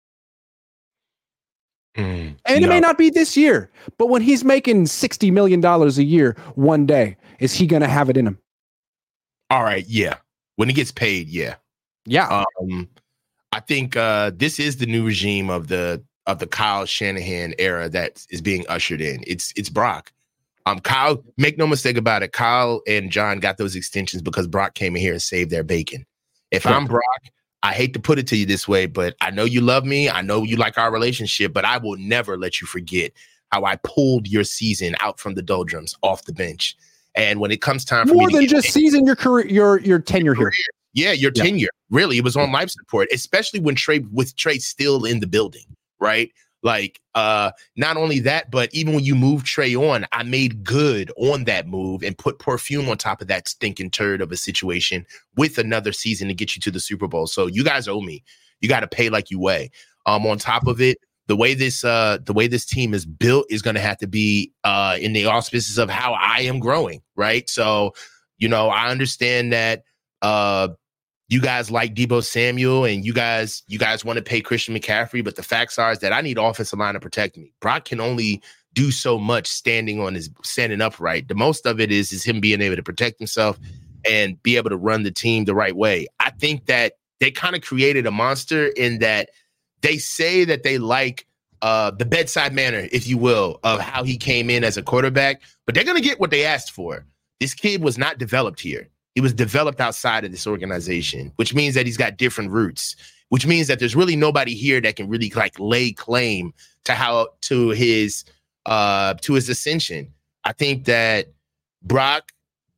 Mm, And no. it may not be this year, but when he's making sixty million dollars a year one day, is he going to have it in him? All right. Yeah. When he gets paid, yeah. Yeah. Um, I think uh, this is the new regime of the of the Kyle Shanahan era that is being ushered in. It's it's Brock. Um, Kyle, make no mistake about it. Kyle and John got those extensions because Brock came in here and saved their bacon. If Sure. I'm Brock, I hate to put it to you this way, but I know you love me. I know you like our relationship, but I will never let you forget how I pulled your season out from the doldrums off the bench. And when it comes time for More me to than get just paid- season your career, your your tenure here. yeah, your Yeah. tenure. Really, it was on life support, especially when Trey with Trey still in the building, right? Like, uh, not only that, but even when you moved Trey on, I made good on that move and put perfume on top of that stinking turd of a situation with another season to get you to the Super Bowl. So you guys owe me. You got to pay like you weigh. Um, on top of it, the way this uh the way this team is built is going to have to be uh in the auspices of how I am growing, right? So, you know, I understand that uh you guys like Deebo Samuel and you guys you guys want to pay Christian McCaffrey, but the facts are is that I need offensive line to protect me. Brock can only do so much standing on his standing upright. The most of it is is him being able to protect himself and be able to run the team the right way. I think that they kind of created a monster in that they say that they like uh, the bedside manner, if you will, of how he came in as a quarterback, but they're going to get what they asked for. This kid was not developed here. He was developed outside of this organization, which means that he's got different roots, which means that there's really nobody here that can really like lay claim to how to his uh, to his ascension. I think that Brock,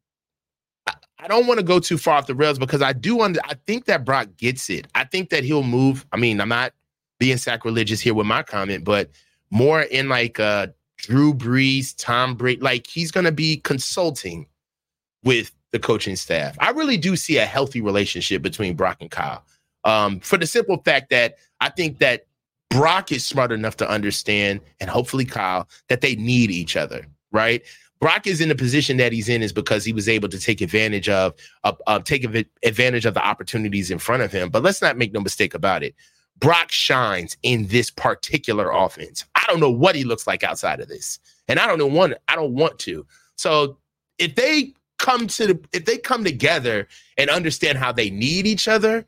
I, I don't want to go too far off the rails because I do under, I think that Brock gets it. I think that he'll move. I mean, I'm not being sacrilegious here with my comment, but more in like uh, Drew Brees, Tom Brady, like he's going to be consulting with the coaching staff. I really do see a healthy relationship between Brock and Kyle. Um, for the simple fact that I think that Brock is smart enough to understand, and hopefully Kyle, that they need each other, right? Brock is in the position that he's in is because he was able to take advantage of, uh, uh, take advantage of the opportunities in front of him. But let's not make no mistake about it. Brock shines in this particular offense. I don't know what he looks like outside of this, and I don't know one. I don't want to. So if they come to the, if they come together and understand how they need each other,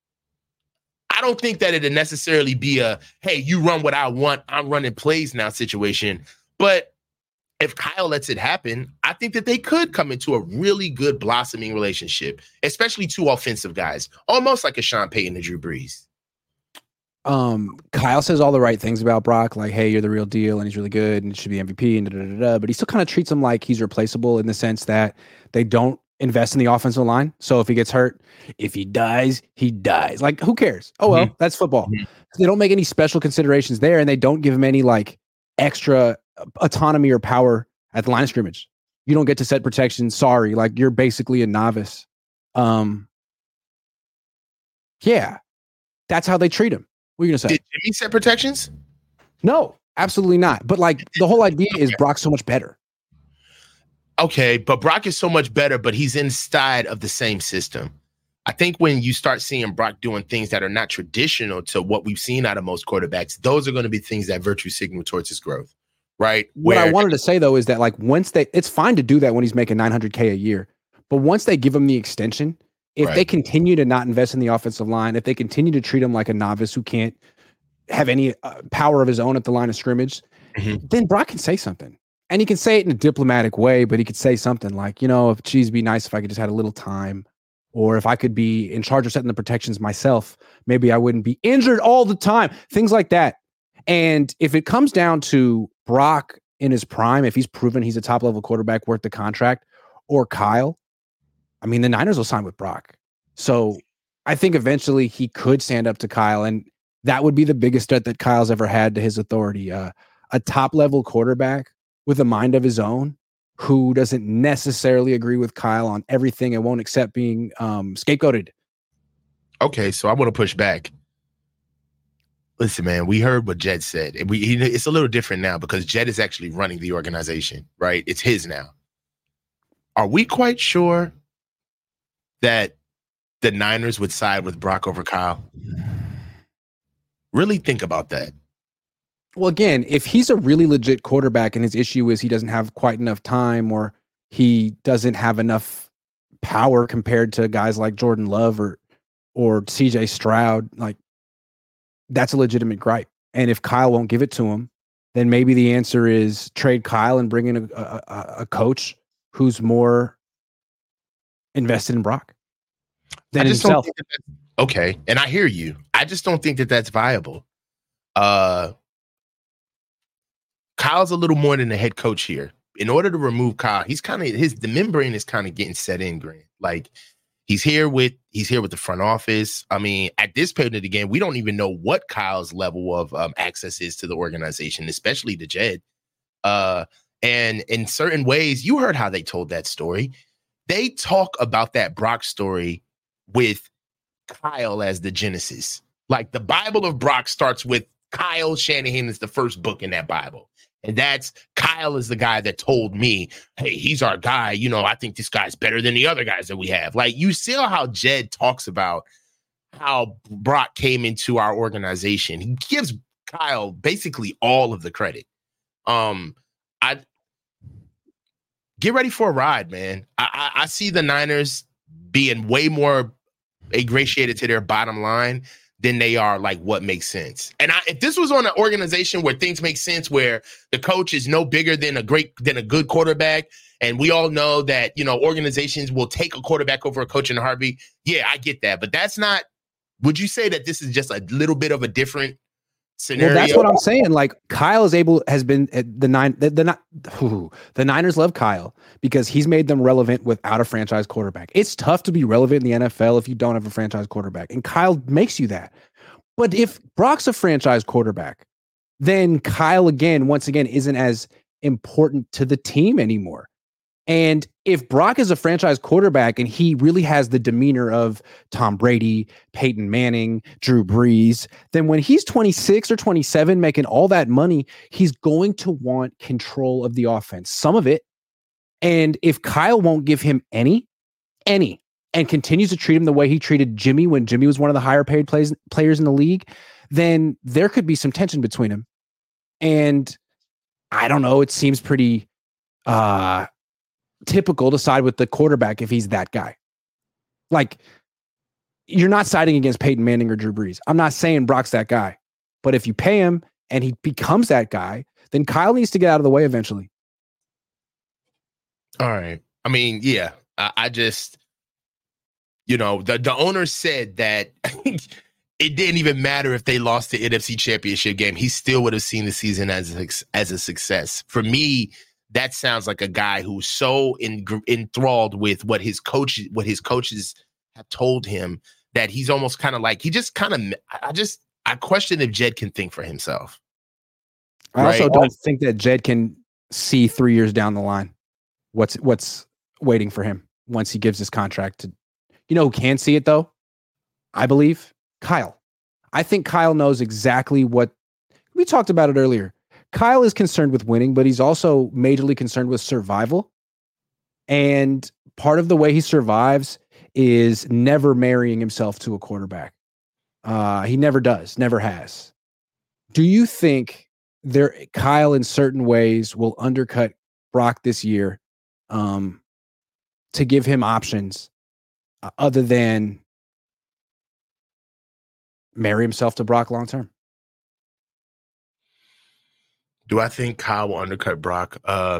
I don't think that it'd necessarily be a, hey, you run what I want, I'm running plays now situation. But if Kyle lets it happen, I think that they could come into a really good blossoming relationship, especially two offensive guys, almost like a Sean Payton and Drew Brees. Um, Kyle says all the right things about Brock, like, hey, you're the real deal and he's really good and should be M V P and da, da, da, da. But he still kind of treats him like he's replaceable in the sense that they don't invest in the offensive line. So if he gets hurt, if he dies, he dies. Like, who cares? Oh, well, Mm-hmm. that's football. Mm-hmm. They don't make any special considerations there, and they don't give him any like extra autonomy or power at the line of scrimmage. You don't get to set protection. Sorry. Like, you're basically a novice. Um, yeah, that's how they treat him. What are you going to say? Did Jimmy set protections? No, Absolutely not. But like the whole idea is Brock's so much better. Okay, but Brock is so much better, but he's inside of the same system. I think when you start seeing Brock doing things that are not traditional to what we've seen out of most quarterbacks, those are going to be things that virtue signal towards his growth, right? What Where, I wanted to say, though, is that like once they, it's fine to do that when he's making nine hundred K a year, but once they give him the extension, if right. they continue to not invest in the offensive line, if they continue to treat him like a novice who can't have any uh, power of his own at the line of scrimmage, mm-hmm. then Brock can say something. And he can say it in a diplomatic way, but he could say something like, you know, if geez, it'd be nice if I could just had a little time, or if I could be in charge of setting the protections myself, maybe I wouldn't be injured all the time, things like that. And if it comes down to Brock in his prime, if he's proven he's a top level quarterback worth the contract, or Kyle, I mean, the Niners will sign with Brock. So I think eventually he could stand up to Kyle, and that would be the biggest threat that Kyle's ever had to his authority. Uh, a top level quarterback with a mind of his own, who doesn't necessarily agree with Kyle on everything and won't accept being um, scapegoated. Okay, so I want to push back. Listen, man, we heard what Jed said. And we, he, it's a little different now because Jed is actually running the organization, right? It's his now. Are we quite sure that the Niners would side with Brock over Kyle? Really think about that. Well, again, if he's a really legit quarterback and his issue is he doesn't have quite enough time, or he doesn't have enough power compared to guys like Jordan Love or or C J Stroud, like that's a legitimate gripe. And if Kyle won't give it to him, then maybe the answer is trade Kyle and bring in a, a, a coach who's more invested in Brock than I just himself. Don't think that okay, and I hear you. I just don't think that that's viable. Uh. Kyle's a little more than the head coach here. In order to remove Kyle, he's kind of his the membrane is kind of getting set in, Grant. Like he's here with he's here with the front office. I mean, at this point of the game, we don't even know what Kyle's level of um, access is to the organization, especially to Jed. Uh, and in certain ways, you heard how they told that story. They talk about that Brock story with Kyle as the genesis. Like the Bible of Brock starts with Kyle Shanahan is the first book in that Bible. And that's Kyle is the guy that told me, hey, he's our guy. You know, I think this guy's better than the other guys that we have. Like you see how Jed talks about how Brock came into our organization. He gives Kyle basically all of the credit. Um, I get ready for a ride, man. I, I, I see the Niners being way more ingratiated to their bottom line than they are like what makes sense. And I, if this was on an organization where things make sense, where the coach is no bigger than a great than a good quarterback, and we all know that, you know, organizations will take a quarterback over a coach in a heartbeat. Yeah, I get that. But that's not, would you say that this is just a little bit of a different scenario? Well, that's what I'm saying. Like Kyle is able, has been at the nine, the, the, the, the Niners love Kyle because he's made them relevant without a franchise quarterback. It's tough to be relevant in the N F L if you don't have a franchise quarterback, and Kyle makes you that. But if Brock's a franchise quarterback, then Kyle again, once again, isn't as important to the team anymore. And if Brock is a franchise quarterback and he really has the demeanor of Tom Brady, Peyton Manning, Drew Brees, then when he's twenty-six or twenty-seven making all that money, he's going to want control of the offense, some of it. And if Kyle won't give him any, any, and continues to treat him the way he treated Jimmy when Jimmy was one of the higher paid plays, players in the league, then there could be some tension between him. And I don't know, it seems pretty uh, typical to side with the quarterback if he's that guy. Like, you're not siding against Peyton Manning or Drew Brees. I'm not saying Brock's that guy. But if you pay him and he becomes that guy, then Kyle needs to get out of the way eventually. All right. I mean, yeah, I, I just, you know, the, the owner said that it didn't even matter if they lost the N F C Championship game. He still would have seen the season as a, as a success. For me, that sounds like a guy who's so en- enthralled with what his coach, what his coaches have told him, that he's almost kind of like, he just kind of, I just, I question if Jed can think for himself. I right? also don't think that Jed can see three years down the line what's what's waiting for him once he gives his contract to, you know, who can see it though? I believe Kyle. I think Kyle knows exactly what we talked about it earlier. Kyle is concerned with winning, but he's also majorly concerned with survival. And part of the way he survives is never marrying himself to a quarterback. Uh, he never does, never has. Do you think there Kyle in certain ways will undercut Brock this year um, to give him options uh, other than marry himself to Brock long term? Do I think Kyle will undercut Brock? Uh,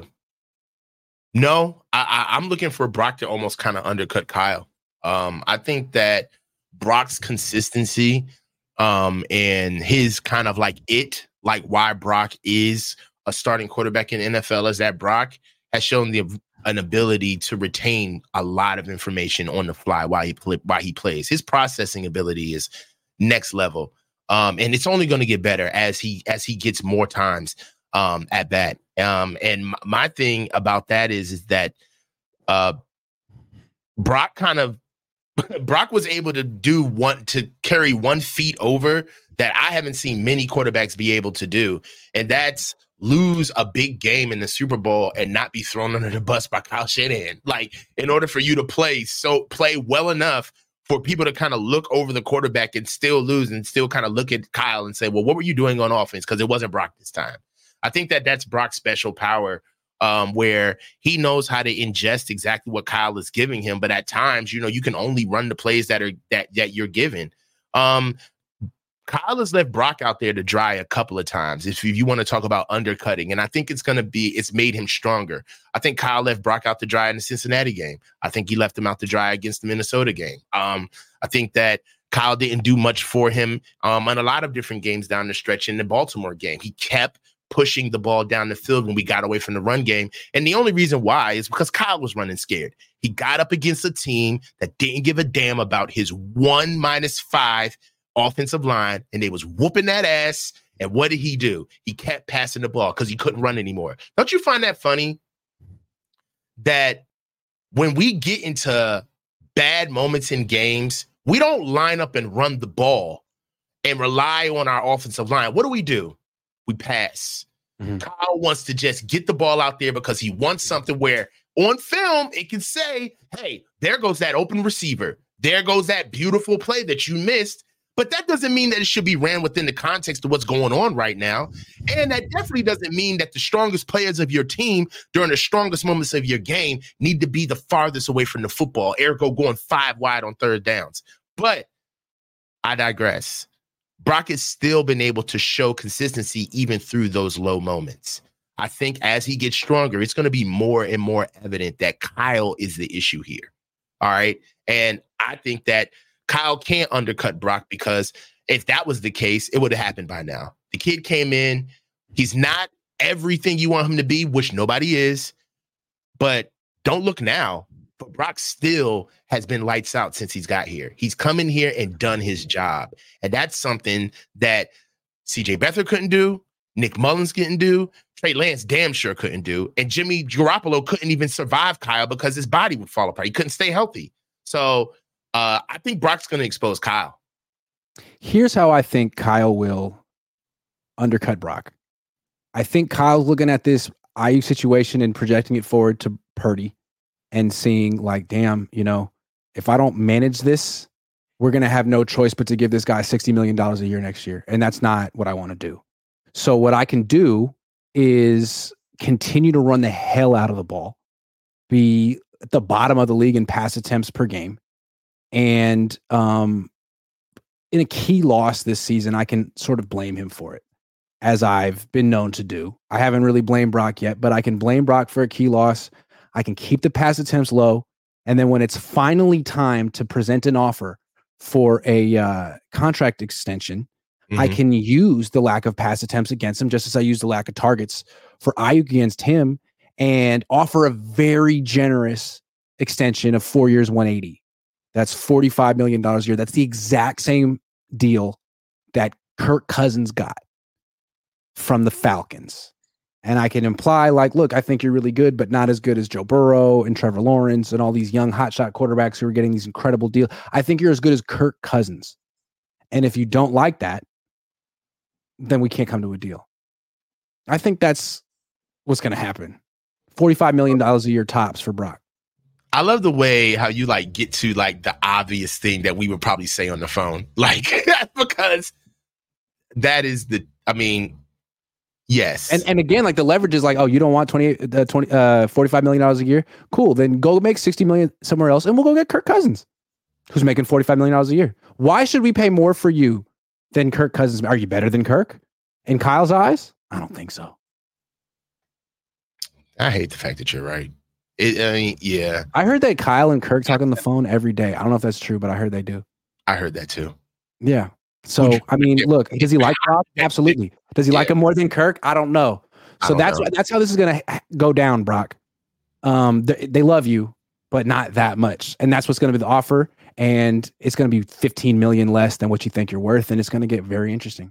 no, I, I, I'm looking for Brock to almost kind of undercut Kyle. Um, I think that Brock's consistency um, and his kind of like it, like why Brock is a starting quarterback in the N F L, is that Brock has shown the an ability to retain a lot of information on the fly while he play, while he plays. His processing ability is next level, um, and it's only going to get better as he as he gets more times um, at bat. Um, and m- my thing about that is is that uh, Brock kind of Brock was able to do one to carry one feet over that I haven't seen many quarterbacks be able to do, and that's lose a big game in the Super Bowl and not be thrown under the bus by Kyle Shanahan. Like, in order for you to play so play well enough for people to kind of look over the quarterback and still lose and still kind of look at Kyle and say, well, what were you doing on offense? Because it wasn't Brock this time. I think that that's Brock's special power, um, where he knows how to ingest exactly what Kyle is giving him. But at times, you know, you can only run the plays that are that that you're given. Um, Kyle has left Brock out there to dry a couple of times, if you want to talk about undercutting. And I think it's going to be, it's made him stronger. I think Kyle left Brock out to dry in the Cincinnati game. I think he left him out to dry against the Minnesota game. Um, I think that Kyle didn't do much for him um, on a lot of different games down the stretch in the Baltimore game. He kept pushing the ball down the field when we got away from the run game. And the only reason why is because Kyle was running scared. He got up against a team that didn't give a damn about his one minus five offensive line, and they was whooping that ass. And what did he do? He kept passing the ball because he couldn't run anymore. Don't you find that funny? That when we get into bad moments in games, we don't line up and run the ball and rely on our offensive line. What do we do? We pass. Mm-hmm. Kyle wants to just get the ball out there because he wants something where on film it can say, hey, there goes that open receiver. There goes that beautiful play that you missed. But that doesn't mean that it should be ran within the context of what's going on right now. And that definitely doesn't mean that the strongest players of your team during the strongest moments of your game need to be the farthest away from the football, ergo going five wide on third downs. But I digress. Brock has still been able to show consistency even through those low moments. I think as he gets stronger, it's going to be more and more evident that Kyle is the issue here. All right. And I think that Kyle can't undercut Brock, because if that was the case, it would have happened by now. The kid came in. He's not everything you want him to be, which nobody is. But don't look now. But Brock still has been lights out since he's got here. He's come in here and done his job. And that's something that C J Beathard couldn't do, Nick Mullins couldn't do, Trey Lance damn sure couldn't do, and Jimmy Garoppolo couldn't even survive Kyle because his body would fall apart. He couldn't stay healthy. So uh, I think Brock's going to expose Kyle. Here's how I think Kyle will undercut Brock. I think Kyle's looking at this I U situation and projecting it forward to Purdy and seeing like, damn, you know, if I don't manage this, we're going to have no choice but to give this guy sixty million dollars a year next year. And that's not what I want to do. So what I can do is continue to run the hell out of the ball, be at the bottom of the league in pass attempts per game. And um, in a key loss this season, I can sort of blame him for it, as I've been known to do. I haven't really blamed Brock yet, but I can blame Brock for a key loss. I can keep the pass attempts low. And then when it's finally time to present an offer for a uh, contract extension, mm-hmm. I can use the lack of pass attempts against him, just as I use the lack of targets for Ayuk against him, and offer a very generous extension of four years, one eighty. That's forty-five million dollars a year. That's the exact same deal that Kirk Cousins got from the Falcons. And I can imply, like, look, I think you're really good, but not as good as Joe Burrow and Trevor Lawrence and all these young hotshot quarterbacks who are getting these incredible deals. I think you're as good as Kirk Cousins. And if you don't like that, then we can't come to a deal. I think that's what's going to happen. forty-five million dollars a year tops for Brock. I love the way how you like get to like the obvious thing that we would probably say on the phone. Like, because that is the, I mean, yes. And and again, like the leverage is like, oh, you don't want twenty-eight, uh, twenty, uh, forty-five million dollars a year? Cool. Then go make sixty million dollars somewhere else and we'll go get Kirk Cousins, who's making forty-five million dollars a year. Why should we pay more for you than Kirk Cousins? Are you better than Kirk in Kyle's eyes? I don't think so. I hate the fact that you're right. It, I mean, yeah. I heard that Kyle and Kirk talk on the phone every day. I don't know if that's true, but I heard they do. I heard that too. Yeah. So, I mean, look, does he like Brock? Absolutely. Does he yeah. like him more than Kirk? I don't know. So don't that's know. that's how this is going to go down, Brock. Um, they, they love you, but not that much. And that's what's going to be the offer. And it's going to be fifteen million less than what you think you're worth. And it's going to get very interesting.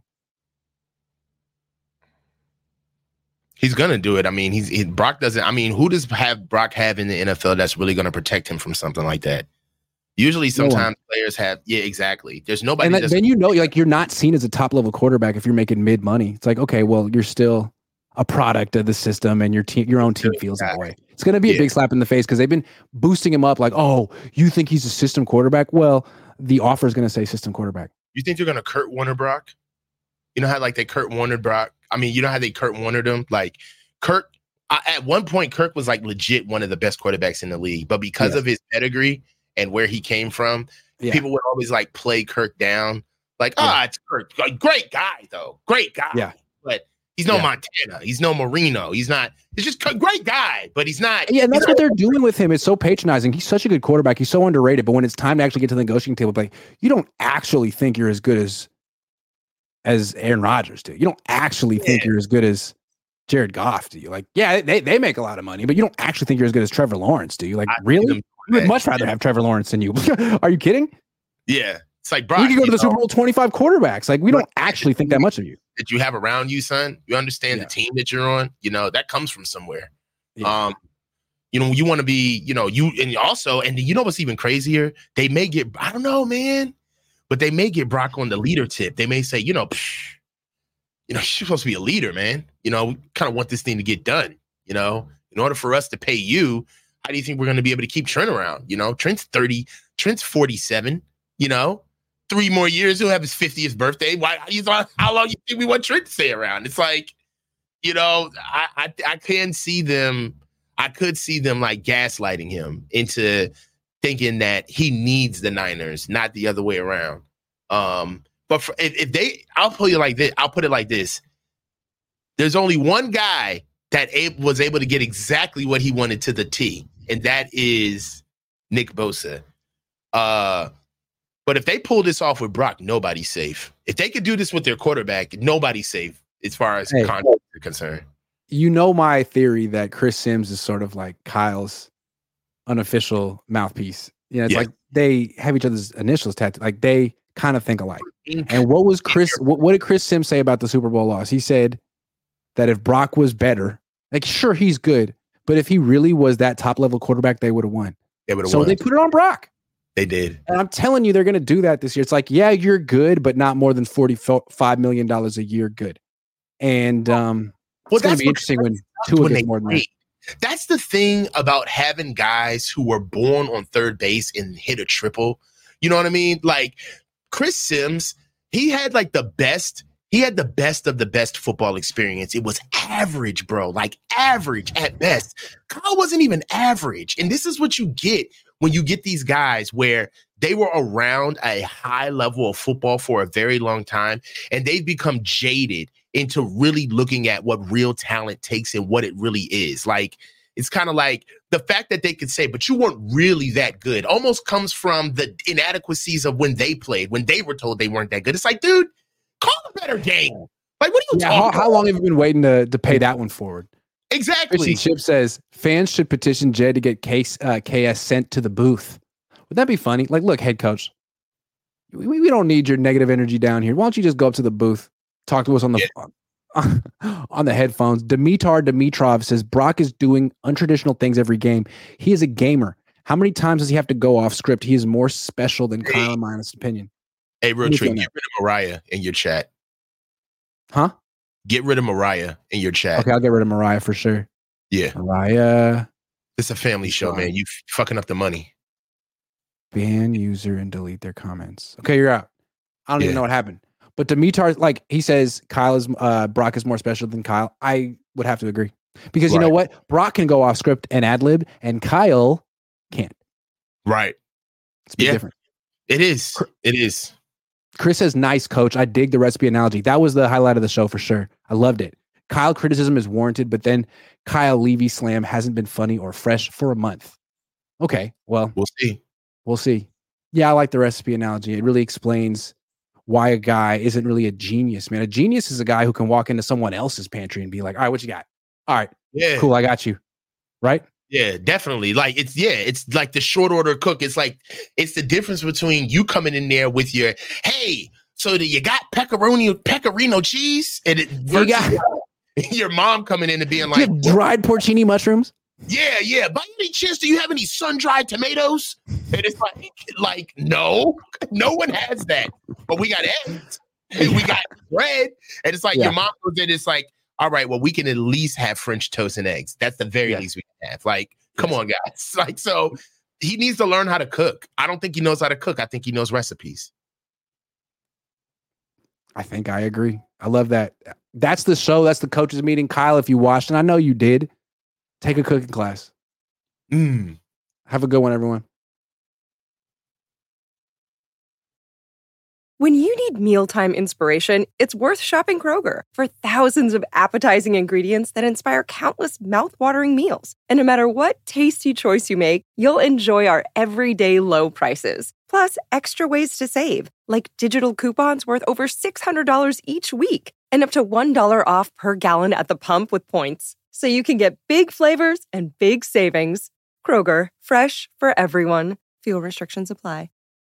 He's going to do it. I mean, he's he, Brock doesn't. I mean, who does have Brock have in the N F L that's really going to protect him from something like that? Usually, sometimes no players have. Yeah, exactly. There's nobody. And that, then you know, like you're not seen as a top level quarterback if you're making mid money. It's like, okay, well, you're still a product of the system, and your team, your own team feels that way. It's going to be yeah. a big slap in the face because they've been boosting him up. Like, oh, you think he's a system quarterback? Well, the offer is going to say system quarterback. You think they're going to Kurt Warner Brock? You know how like they Kurt Warner Brock. I mean, you know how they Kurt Warnered him? Like, Kirk, I, at one point, Kirk was like legit one of the best quarterbacks in the league. But because yeah. of his pedigree and where he came from, yeah. people would always like play Kirk down. Like, ah, yeah. oh, it's Kirk. Like, great guy, though. Great guy. Yeah. But he's no yeah. Montana. He's no Marino. He's not. He's just a great guy, but he's not. Yeah, and that's not, what they're doing with him. It's so patronizing. He's such a good quarterback. He's so underrated. But when it's time to actually get to the negotiating table, like, you don't actually think you're as good as as Aaron Rodgers do. You don't actually think yeah. you're as good as Jared Goff do you? Like, yeah, they, they make a lot of money, but you don't actually think you're as good as Trevor Lawrence, do you? Like, I really? You would much rather have Trevor Lawrence than you. Are you kidding? Yeah. It's like, Brock, we could go to the know, Super Bowl twenty-five quarterbacks. Like, we don't actually think that much of you. That you have around you, son. You understand yeah. the team that you're on. You know, that comes from somewhere. Yeah. Um, you know, you want to be, you know, you, and also, and you know what's even crazier? They may get, I don't know, man, but they may get Brock on the leader tip. They may say, you know, psh, you know, you're supposed to be a leader, man. You know, we kind of want this thing to get done. You know, in order for us to pay you, how do you think we're going to be able to keep Trent around? You know, Trent's thirty, Trent's forty-seven, you know, three more years, he'll have his fiftieth birthday. Why, you thought, how long you think we want Trent to stay around? It's like, you know, I, I, I can see them, I could see them like gaslighting him into thinking that he needs the Niners, not the other way around. Um, But for, if, if they, I'll put it like this. I'll put it like this. There's only one guy that a, was able to get exactly what he wanted to the T, and that is Nick Bosa. Uh, but if they pull this off with Brock, nobody's safe. If they could do this with their quarterback, nobody's safe as far as hey, contracts are concerned. You know my theory that Chris Sims is sort of like Kyle's unofficial mouthpiece. You know, it's yeah. like they have each other's initials tattooed. Like they kind of think alike. And what was Chris? What, what did Chris Sims say about the Super Bowl loss? He said that if Brock was better, like sure he's good, but if he really was that top level quarterback, they would have won. They would have so won. they put it on Brock. They did. And I'm telling you, they're going to do that this year. It's like, yeah, you're good, but not more than forty-five million dollars a year good. And um, well, it's going to be interesting when Tua gets more than that. That's the thing about having guys who were born on third base and hit a triple. You know what I mean? Like Chris Sims, he had like the best, he had the best of the best football experience. It was average, bro, like average at best. Kyle wasn't even average. And this is what you get when you get these guys where they were around a high level of football for a very long time, and they've become jaded into really looking at what real talent takes and what it really is. Like, it's kind of like the fact that they could say, but you weren't really that good, almost comes from the inadequacies of when they played, when they were told they weren't that good. It's like, dude, call a better game. Like, what are you yeah, talking how, about? How long have you been waiting to, to pay that one forward? Exactly. Christian Chip says, fans should petition Jay to get case, uh, K S sent to the booth. Would that be funny? Like, look, head coach, we, we don't need your negative energy down here. Why don't you just go up to the booth, talk to us on the yeah. on, on the headphones? Dimitar Dimitrov says, Brock is doing untraditional things every game. He is a gamer. How many times does he have to go off script? He is more special than Kyle, in my honest opinion. Hey, real trick, get rid of Mariah in your chat. Huh? Get rid of Mariah in your chat. Okay, I'll get rid of Mariah for sure. Yeah. Mariah. It's a family show, man. You f- fucking up the money. Ban user and delete their comments. Okay, you're out. I don't Yeah. even know what happened. But Dimitar, like he says, Kyle is uh, Brock is more special than Kyle. I would have to agree because you know Right. what? Brock can go off script and ad lib, and Kyle can't. Right. It's a bit Yeah. different. It is. It is. Chris says, "Nice, coach. I dig the recipe analogy. That was the highlight of the show for sure. I loved it. Kyle criticism is warranted, but then Kyle Levy slam hasn't been funny or fresh for a month. Okay, well, We'll see. we'll see. Yeah, I like the recipe analogy. It really explains why a guy isn't really a genius, man. A genius is a guy who can walk into someone else's pantry and be like, all right, what you got? All right, Yeah. cool, I got you. Right? Yeah, definitely. Like it's yeah, it's like the short order cook. It's like it's the difference between you coming in there with your hey, so do you got pepperoni pecorino cheese? And it You got- versus your mom coming in and being Do you like, have dried porcini mushrooms? yeah, yeah. By any chance, do you have any sun-dried tomatoes? And it's like, like, no, no one has that. But we got eggs, and we got bread, and it's like Yeah. your mom goes in. It's like, all right, well, we can at least have French toast and eggs. That's the very Yes. least we can have. Like, come Yes. on, guys. Like, so he needs to learn how to cook. I don't think he knows how to cook. I think he knows recipes. I think I agree. I love that. That's the show. That's the coaches meeting. Kyle, if you watched, and I know you did, take a cooking class. Mm. Have a good one, everyone. When you need mealtime inspiration, it's worth shopping Kroger for thousands of appetizing ingredients that inspire countless mouthwatering meals. And no matter what tasty choice you make, you'll enjoy our everyday low prices. Plus, extra ways to save, like digital coupons worth over six hundred dollars each week and up to one dollar off per gallon at the pump with points. So you can get big flavors and big savings. Kroger, fresh for everyone. Fuel restrictions apply.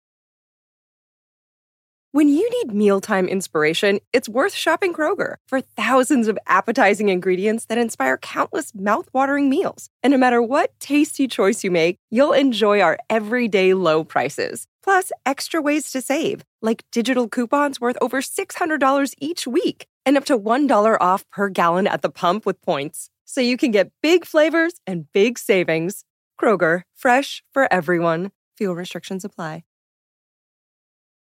When you need mealtime inspiration, it's worth shopping Kroger for thousands of appetizing ingredients that inspire countless mouthwatering meals. And no matter what tasty choice you make, you'll enjoy our everyday low prices. Plus, extra ways to save, like digital coupons worth over six hundred dollars each week and up to one dollar off per gallon at the pump with points. So you can get big flavors and big savings. Kroger, fresh for everyone. Fuel restrictions apply.